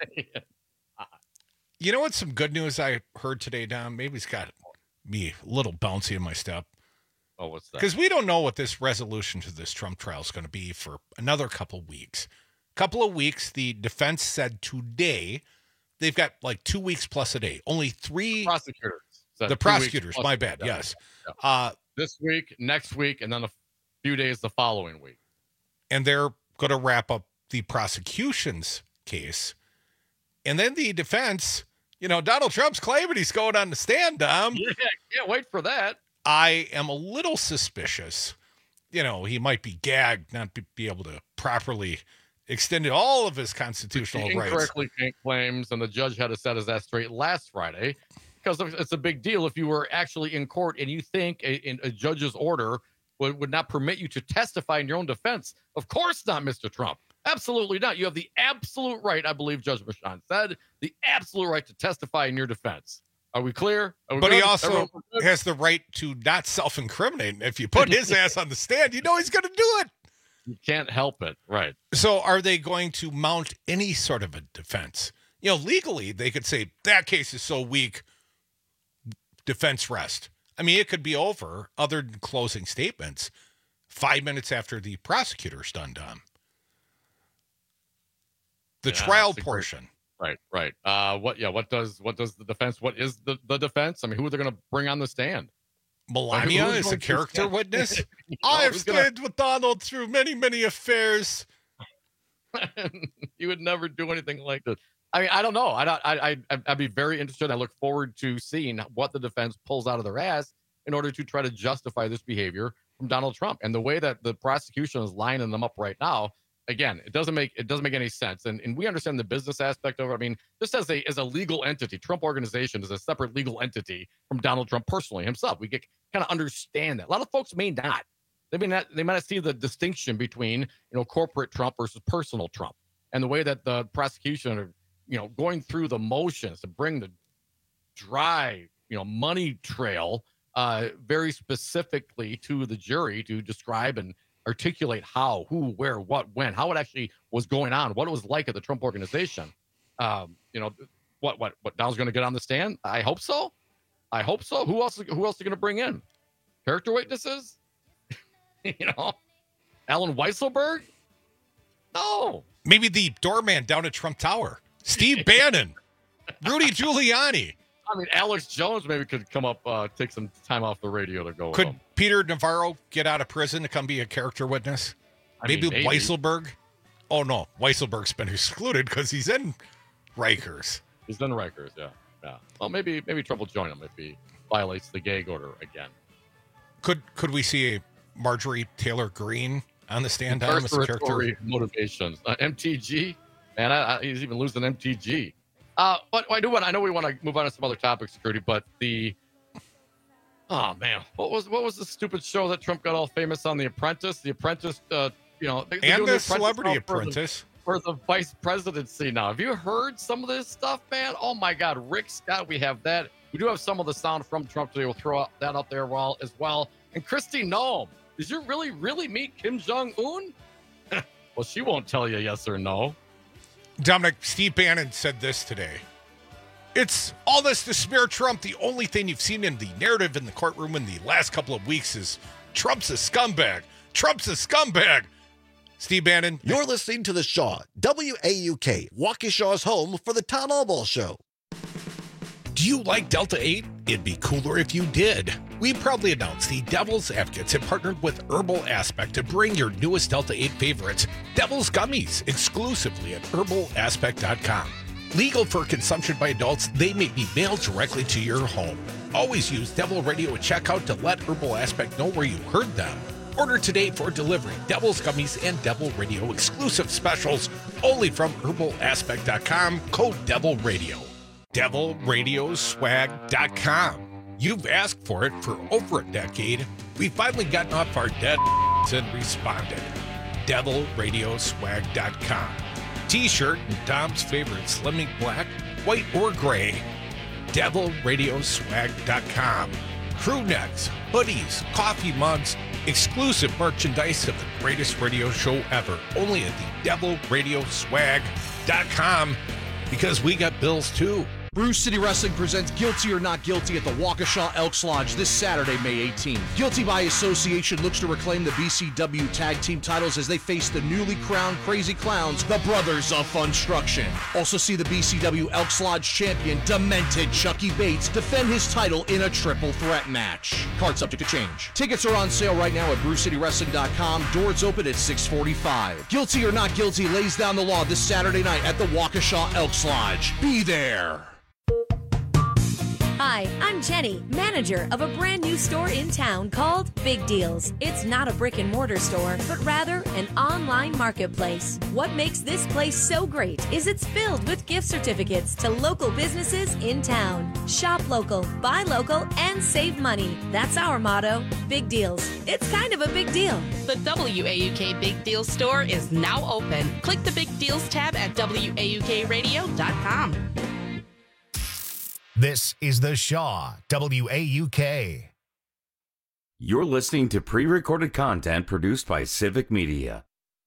Speaker 18: You know what's some good news I heard today, Dom? Maybe it's got me a little bouncy in my step.
Speaker 17: Oh, what's that?
Speaker 18: Because we don't know what this resolution to this Trump trial is going to be for another couple weeks. Couple of weeks, the defense said today they've got like two weeks plus a day. Only three
Speaker 17: prosecutors. said
Speaker 18: The
Speaker 17: two weeks
Speaker 18: prosecutors,
Speaker 17: plus-
Speaker 18: my bad.
Speaker 17: yeah,
Speaker 18: Yes.
Speaker 17: yeah.
Speaker 18: Uh,
Speaker 17: this week, next week, and then a few days the following week.
Speaker 18: and they're going to wrap up the prosecution's case. And then the defense, you know, Donald Trump's claiming he's going on the stand, Dom.
Speaker 17: Yeah, can't wait for that.
Speaker 18: I am a little suspicious. You know, he might be gagged, not be, be able to properly extend all of his constitutional
Speaker 17: He
Speaker 18: rights.
Speaker 17: incorrectly claims, and the judge had to set his ass straight last Friday, because it's a big deal if you were actually in court and you think a, in a judge's order would, would not permit you to testify in your own defense. Of course not, Mister Trump. Absolutely not. You have the absolute right, I believe Judge Michon said, the absolute right to testify in your defense. Are we clear? Are we
Speaker 18: But he
Speaker 17: good?
Speaker 18: also
Speaker 17: Everyone good?
Speaker 18: has the right to not self-incriminate. If you put his ass on the stand, you know he's going to do it.
Speaker 17: You can't help it. Right.
Speaker 18: So are they going to mount any sort of a defense? You know, legally, they could say, that case is so weak, defense rest. I mean, it could be over, other than closing statements, five minutes after the prosecutor's done, Dom. The
Speaker 17: Yeah,
Speaker 18: trial
Speaker 17: that's a great-
Speaker 18: portion.
Speaker 17: Right, right. Uh, what? Yeah. What does? What does the defense? What is the, the defense? I mean, who are they going to bring on the stand?
Speaker 18: Melania
Speaker 17: Who's
Speaker 18: is a
Speaker 17: going to
Speaker 18: character
Speaker 17: stand?
Speaker 18: witness.
Speaker 17: You know,
Speaker 18: I have
Speaker 17: who's gonna-
Speaker 18: stayed with Donald through many, many affairs.
Speaker 17: You would never do anything like this. I mean, I don't know. I don't. I. I. I'd be very interested. I look forward to seeing what the defense pulls out of their ass in order to try to justify this behavior from Donald Trump. And the way that the prosecution is lining them up right now, again, it doesn't make it doesn't make any sense. And and we understand the business aspect of it. I mean, just as a as a legal entity, Trump Organization is a separate legal entity from Donald Trump personally himself. We get kind of understand that. A lot of folks may not. They may not. They might not see the distinction between, you know, corporate Trump versus personal Trump, and the way that the prosecution are, you know, going through the motions to bring the dry, you know, money trail uh, very specifically to the jury to describe and articulate how, who, where, what, when, how it actually was going on, what it was like at the Trump Organization. Um, you know, what, what, what Donald's going to get on the stand? I hope so. I hope so. Who else? Who else are going to bring in? Character witnesses? You know, Alan Weisselberg? No.
Speaker 18: Maybe the doorman down at Trump Tower. Steve Bannon. Rudy Giuliani.
Speaker 17: I mean, Alex Jones maybe could come up, uh, take some time off the radio to go. with
Speaker 18: Could
Speaker 17: him.
Speaker 18: Peter Navarro get out of prison to come be a character witness?
Speaker 17: I
Speaker 18: Maybe,
Speaker 17: mean, maybe.
Speaker 18: Weisselberg? Oh, no. Weisselberg's been excluded because he's in Rikers.
Speaker 17: He's in Rikers, yeah. Yeah. Well, maybe maybe Trump will join him if he violates the gag order again.
Speaker 18: Could could we see a Marjorie Taylor Greene on the stand down as a character?
Speaker 17: Incarceratory motivations. Uh, M T G? Man, I, I, he's even losing M T G. Uh, but I do want. I know we want to move on to some other topics, security. But the oh man, what was what was the stupid show that Trump got all famous on? The Apprentice. The Apprentice. Uh, you know, they, they're
Speaker 18: And
Speaker 17: doing
Speaker 18: the
Speaker 17: Apprentice
Speaker 18: Celebrity
Speaker 17: now for the-
Speaker 18: Apprentice.
Speaker 17: for the vice presidency now. Have you heard some of this stuff, man? Oh my God, Rick Scott, we have that. We do have some of the sound from Trump today. We'll throw out that out there well as well. And Kristi Noem, did you really, really meet Kim Jong Un? Well, she won't tell you yes or no.
Speaker 18: Dominic, Steve Bannon said this today. It's all this to smear Trump. The only thing you've seen in the narrative in the courtroom in the last couple of weeks is Trump's a scumbag. Trump's a scumbag. Steve Bannon.
Speaker 26: You're listening to The Shaw, W A U K, Waukesha's home for the Tom Albaugh Show.
Speaker 18: Do you like Delta eight? It'd be cooler if you did. We proudly announce the Devil's Advocates have partnered with Herbal Aspect to bring your newest Delta eight favorites, Devil's Gummies, exclusively at herbal aspect dot com. Legal for consumption by adults, they may be mailed directly to your home. Always use Devil Radio at checkout to let Herbal Aspect know where you heard them. Order today for delivery. Devil's Gummies and Devil Radio exclusive specials only from herbal aspect dot com, code Devil Radio. devil radio swag dot com. You've asked for it for over a decade. We've finally gotten off our dead and responded. devil radio swag dot com. T-shirt and Dom's favorite slimming black, white, or gray. devil radio swag dot com. Crew necks, hoodies, coffee mugs, exclusive merchandise of the greatest radio show ever. Only at the devil radio swag dot com, because we got bills too.
Speaker 2: Brew City Wrestling presents Guilty or Not Guilty at the Waukesha Elks Lodge this Saturday, May eighteenth. Guilty by Association looks to reclaim the B C W Tag Team titles as they face the newly crowned Crazy Clowns, the Brothers of Funstruction. Also see the B C W Elks Lodge champion, Demented Chucky Bates, defend his title in a triple threat match. Card subject to change. Tickets are on sale right now at brew city wrestling dot com. Doors open at six forty-five. Guilty or Not Guilty lays down the law this Saturday night at the Waukesha Elks Lodge. Be there.
Speaker 4: Hi, I'm Jenny, manager of a brand new store in town called Big Deals. It's not a brick and mortar store, but rather an online marketplace. What makes this place so great is it's filled with gift certificates to local businesses in town. Shop local, buy local, and save money. That's our motto. Big Deals. It's kind of a big deal.
Speaker 25: The W A U K Big Deals store is now open. Click the Big Deals tab at W A U K radio dot com.
Speaker 1: This is the Shaw, W A U K.
Speaker 16: You're listening to pre-recorded content produced by Civic Media.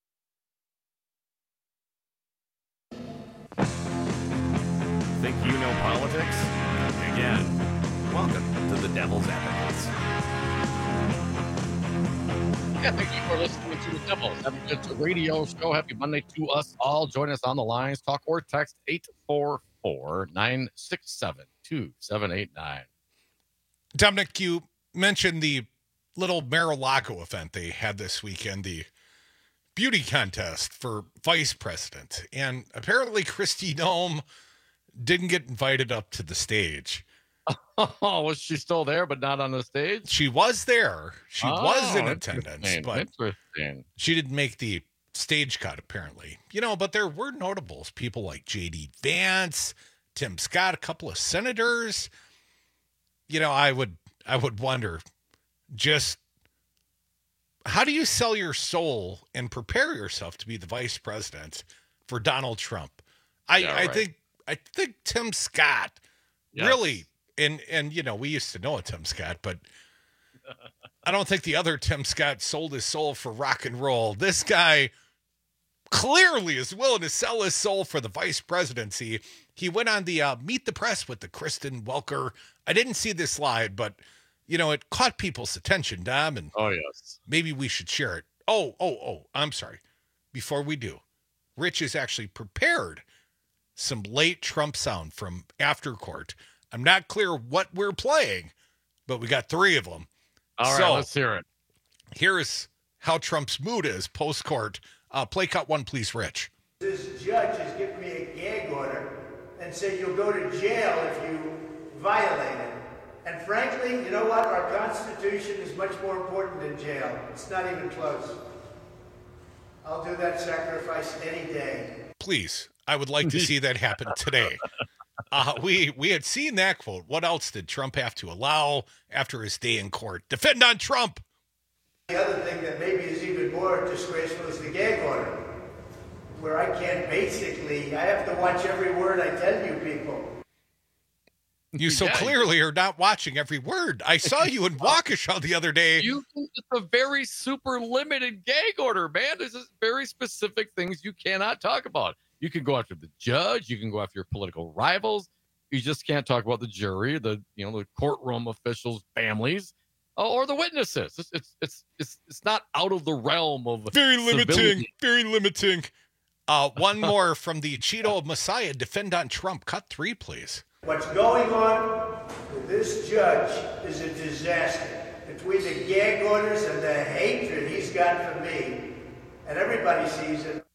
Speaker 5: Think you know politics? Again, welcome to the Devil's Advocates.
Speaker 17: Yeah, thank you for listening to the Devil's Advocates radio show. Happy Monday to us all. Join us on the lines. Talk or text eight four four, nine six seven, two seven eight nine.
Speaker 18: Dominic, you mentioned the little Mar-a-Lago event they had this weekend, the beauty contest for vice president. And apparently Kristi Noem didn't get invited up to the stage.
Speaker 17: Oh, was she still there, but not on the stage?
Speaker 18: She was there. She
Speaker 17: oh,
Speaker 18: was in attendance, but
Speaker 17: interesting.
Speaker 18: She didn't make the stage cut, apparently. You know, but there were notables. People like J D Vance, Tim Scott, a couple of senators. You know, I would I would wonder, just how do you sell your soul and prepare yourself to be the vice president for Donald Trump? I,
Speaker 17: Yeah,
Speaker 18: I
Speaker 17: right.
Speaker 18: think I think Tim Scott
Speaker 17: Yes.
Speaker 18: really, and and you know, we used to know a Tim Scott, but I don't think the other Tim Scott sold his soul for rock and roll. This guy clearly is willing to sell his soul for the vice presidency. He went on the uh, Meet the Press with the Kristen Welker. I didn't see this slide, but, you know, it caught people's attention, Dom, and
Speaker 17: oh, yes,
Speaker 18: maybe we should share it. Oh, oh, oh, I'm sorry. Before we do, Rich has actually prepared some late Trump sound from After Court. I'm not clear what we're playing, but we got three of them.
Speaker 17: All right,
Speaker 18: So,
Speaker 17: let's hear it.
Speaker 18: Here's how Trump's mood is post-court. Uh, play cut one, please, Rich.
Speaker 6: This judge has given me a gag order and said you'll go to jail if you violate it. And frankly, you know what? Our Constitution is much more important than jail. It's not even close. I'll do that sacrifice any day.
Speaker 18: Please, I would like to see that happen today. Uh, we we had seen that quote. What else did Trump have to allow after his day in court? Defend on Trump.
Speaker 6: The other thing that maybe is even more disgraceful is the gag order, where I can't basically, I have to watch every word I tell you people.
Speaker 18: You so
Speaker 17: Yeah.
Speaker 18: clearly are not watching every word. I saw you in Waukesha the other day.
Speaker 17: You can, it's a very super limited gag order, man. There's just very specific things you cannot talk about. You can go after the judge. You can go after your political rivals. You just can't talk about the jury, the you know the courtroom officials' families, uh, or the witnesses. It's it's it's it's it's not out of the realm of
Speaker 18: Very limiting.
Speaker 17: civility.
Speaker 18: Very limiting. Uh, one more from the Cheeto Messiah. Defend on Trump. Cut three, please.
Speaker 6: What's going on with this judge is a disaster. Between the gag orders and the hatred he's got for me, and everybody sees it.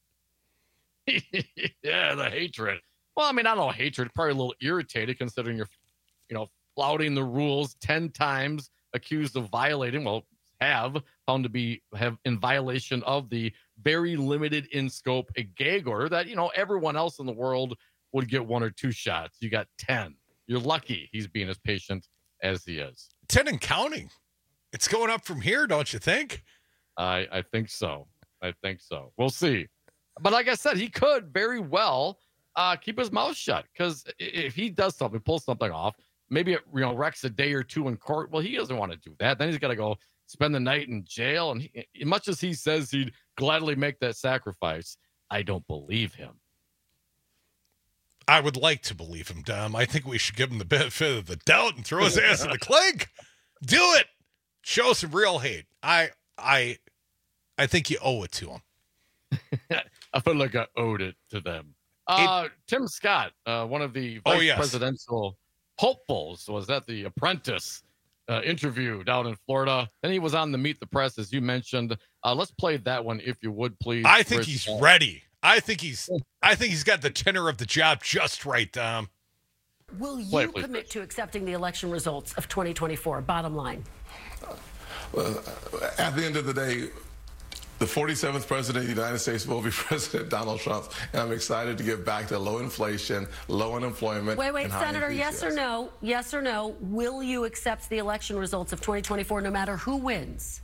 Speaker 17: Yeah, the hatred. Well, I mean, I don't know, hatred. Probably a little irritated considering you're, you know, flouting the rules ten times, accused of violating, well, have found to be have in violation of the very limited in scope a gag order that, you know, everyone else in the world would get one or two shots. You got ten. You're lucky he's being as patient as he is.
Speaker 18: ten and counting. It's going up from here, don't you think?
Speaker 17: I I think so. I think so. We'll see. But like I said, he could very well uh, keep his mouth shut, because if he does something, pulls something off, maybe it, you know, wrecks a day or two in court. Well, he doesn't want to do that. Then he's got to go spend the night in jail. And he, much as he says he'd gladly make that sacrifice, I don't believe him.
Speaker 18: I would like to believe him, Dom. I think we should give him the benefit of the doubt and throw his ass in the clink. Do it. Show some real hate. I I I think you owe it to him.
Speaker 17: I feel like I owed it to them. Uh, it, Tim Scott, uh, one of the vice
Speaker 18: oh, yes.
Speaker 17: presidential hopefuls, was at the Apprentice uh, interview down in Florida. Then he was on the Meet the Press, as you mentioned. Uh, let's play that one, if you would, please.
Speaker 18: I think
Speaker 17: Chris.
Speaker 18: he's ready. I think he's. I think he's got the tenor of the job just right, Dom.
Speaker 8: Will you
Speaker 18: Play, please,
Speaker 8: commit
Speaker 18: Chris.
Speaker 8: to accepting the election results of twenty twenty-four? Bottom line.
Speaker 10: Well, at the end of the day, the forty-seventh president of the United States will be President Donald Trump, and I'm excited to get back to low inflation, low unemployment.
Speaker 8: Wait, wait,
Speaker 10: and high
Speaker 8: Senator, yes or
Speaker 10: enthusiasm.
Speaker 8: no? Yes or no? Will you accept the election results of twenty twenty-four no matter who wins?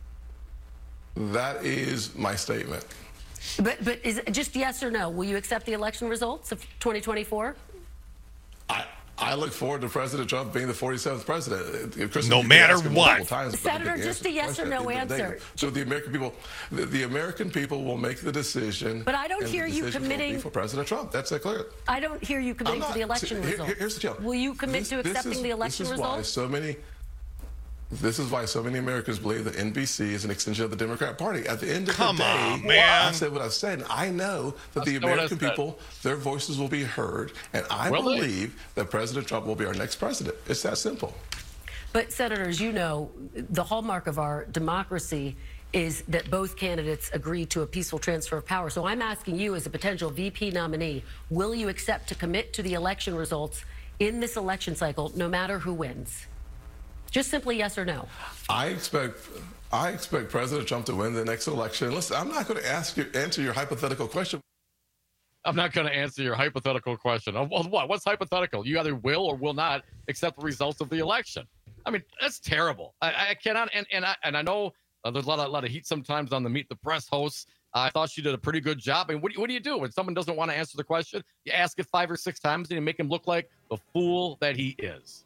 Speaker 10: That is my statement.
Speaker 8: But but is it just yes or no? Will you accept the election results of twenty twenty-four?
Speaker 10: I, I look forward to President Trump being the forty-seventh president. Kristen,
Speaker 18: No
Speaker 10: you can
Speaker 18: matter
Speaker 10: ask him
Speaker 18: what.
Speaker 10: multiple times, but
Speaker 8: Senator,
Speaker 10: the
Speaker 8: just a yes or
Speaker 10: question at
Speaker 8: no
Speaker 10: the end of the day.
Speaker 8: answer.
Speaker 10: So the American people, the, the American people will make the decision.
Speaker 8: But I don't
Speaker 10: and
Speaker 8: hear
Speaker 10: the
Speaker 8: you
Speaker 10: decision will be
Speaker 8: committing-
Speaker 10: for President Trump. That's uh, clear.
Speaker 8: I don't hear you committing
Speaker 10: I'm
Speaker 8: to the
Speaker 10: not-
Speaker 8: election
Speaker 10: see, here-
Speaker 8: results.
Speaker 10: here's the deal.
Speaker 8: Will you commit
Speaker 10: This-
Speaker 8: to
Speaker 10: this
Speaker 8: accepting
Speaker 10: is-
Speaker 8: the election
Speaker 10: this is why
Speaker 8: results?
Speaker 10: so many. This is why so many Americans believe that N B C is an extension of the Democrat Party. At the end of
Speaker 18: Come
Speaker 10: the day,
Speaker 18: on, man.
Speaker 10: I said what I said. And I know that the
Speaker 17: That's not what I
Speaker 10: American
Speaker 17: said.
Speaker 10: people, their voices will be heard, and I
Speaker 17: Will they?
Speaker 10: believe that President Trump will be our next president. It's that simple.
Speaker 8: But, Senators, you know, the hallmark of our democracy is that both candidates agree to a peaceful transfer of power. So I'm asking you, as a potential V P nominee, will you accept to commit to the election results in this election cycle, no matter who wins? Just simply yes or no.
Speaker 10: I expect. I expect President Trump to win the next election. Listen, I'm not going to ask you answer your hypothetical question.
Speaker 17: I'm not going to answer your hypothetical question. Oh, well, what? What's hypothetical? You either will or will not accept the results of the election. I mean, that's terrible. I, I cannot, and and I and I know uh, there's a lot, of, lot of heat sometimes on the Meet the Press hosts. Uh, I thought she did a pretty good job. I mean, what do, you, what do you do when someone doesn't want to answer the question? You ask it five or six times and you make him look like the fool that he is.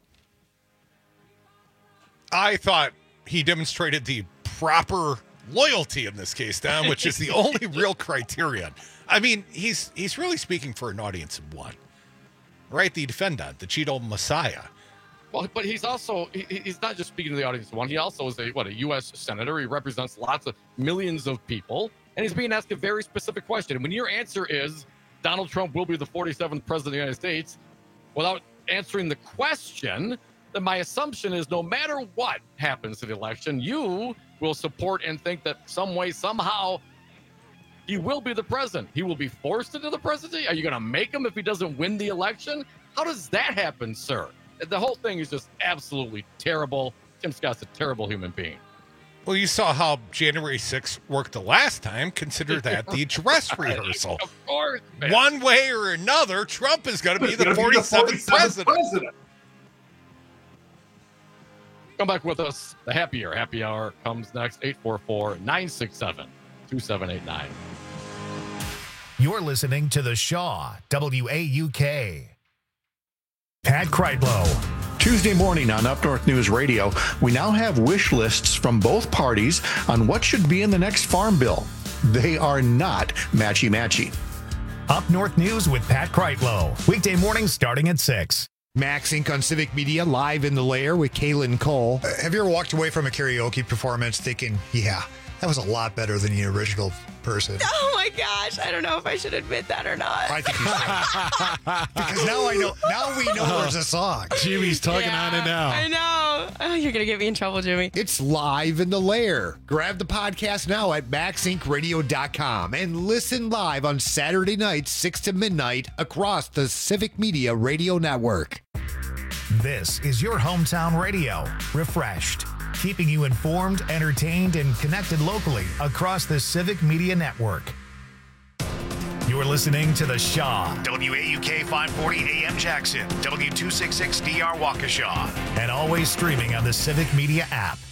Speaker 18: I thought he demonstrated the proper loyalty in this case, Dom, which is the only real criterion. I mean, he's he's really speaking for an audience of one, right? The defendant, the Cheeto Messiah.
Speaker 17: Well, but he's also, he, he's not just speaking to the audience of one. He also is a, what, a U S senator. He represents lots of millions of people. And he's being asked a very specific question. And when your answer is Donald Trump will be the forty-seventh president of the United States, without answering the question, then my assumption is no matter what happens to the election, you will support and think that some way, somehow, he will be the president. He will be forced into the presidency? Are you going to make him if he doesn't win the election? How does that happen, sir? The whole thing is just absolutely terrible. Tim Scott's a terrible human being.
Speaker 18: Well, you saw how January sixth worked the last time. Consider that the dress rehearsal.
Speaker 17: Of course, man.
Speaker 18: One way or another, Trump is going to be the forty-seventh president.
Speaker 10: president.
Speaker 17: Come back with us. The Happy Hour. Happy Hour comes next. eight four four, nine six seven, two seven eight nine.
Speaker 1: You're listening to The Shaw, W A U K. Pat Kreitlow.
Speaker 21: Tuesday morning on Up North News Radio, we now have wish lists from both parties on what should be in the next farm bill. They are not matchy-matchy.
Speaker 1: Up North News with Pat Kreitlow. Weekday mornings starting at six.
Speaker 11: Max Incorporated on Civic Media, live in the lair with Kaylin Cole.
Speaker 12: Uh, have you ever walked away from a karaoke performance thinking, yeah,
Speaker 11: That was a lot better than the original person.
Speaker 3: Oh my gosh, I don't know if I should admit that or not.
Speaker 11: I think you should. Because now I know. Now we know there's a song.
Speaker 12: Jimmy's tugging
Speaker 3: Yeah,
Speaker 12: on it now.
Speaker 3: I know. Oh, you're gonna get me in trouble, Jimmy.
Speaker 11: It's live in the lair. Grab the podcast now at max inc radio dot com and listen live on Saturday nights, six to midnight, across the Civic Media Radio Network.
Speaker 1: This is your hometown radio, refreshed, keeping you informed, entertained, and connected locally across the Civic Media Network. You're listening to The Shaw, W A U K five forty A M Jackson, W two sixty-six D R Waukesha, and always streaming on the Civic Media app.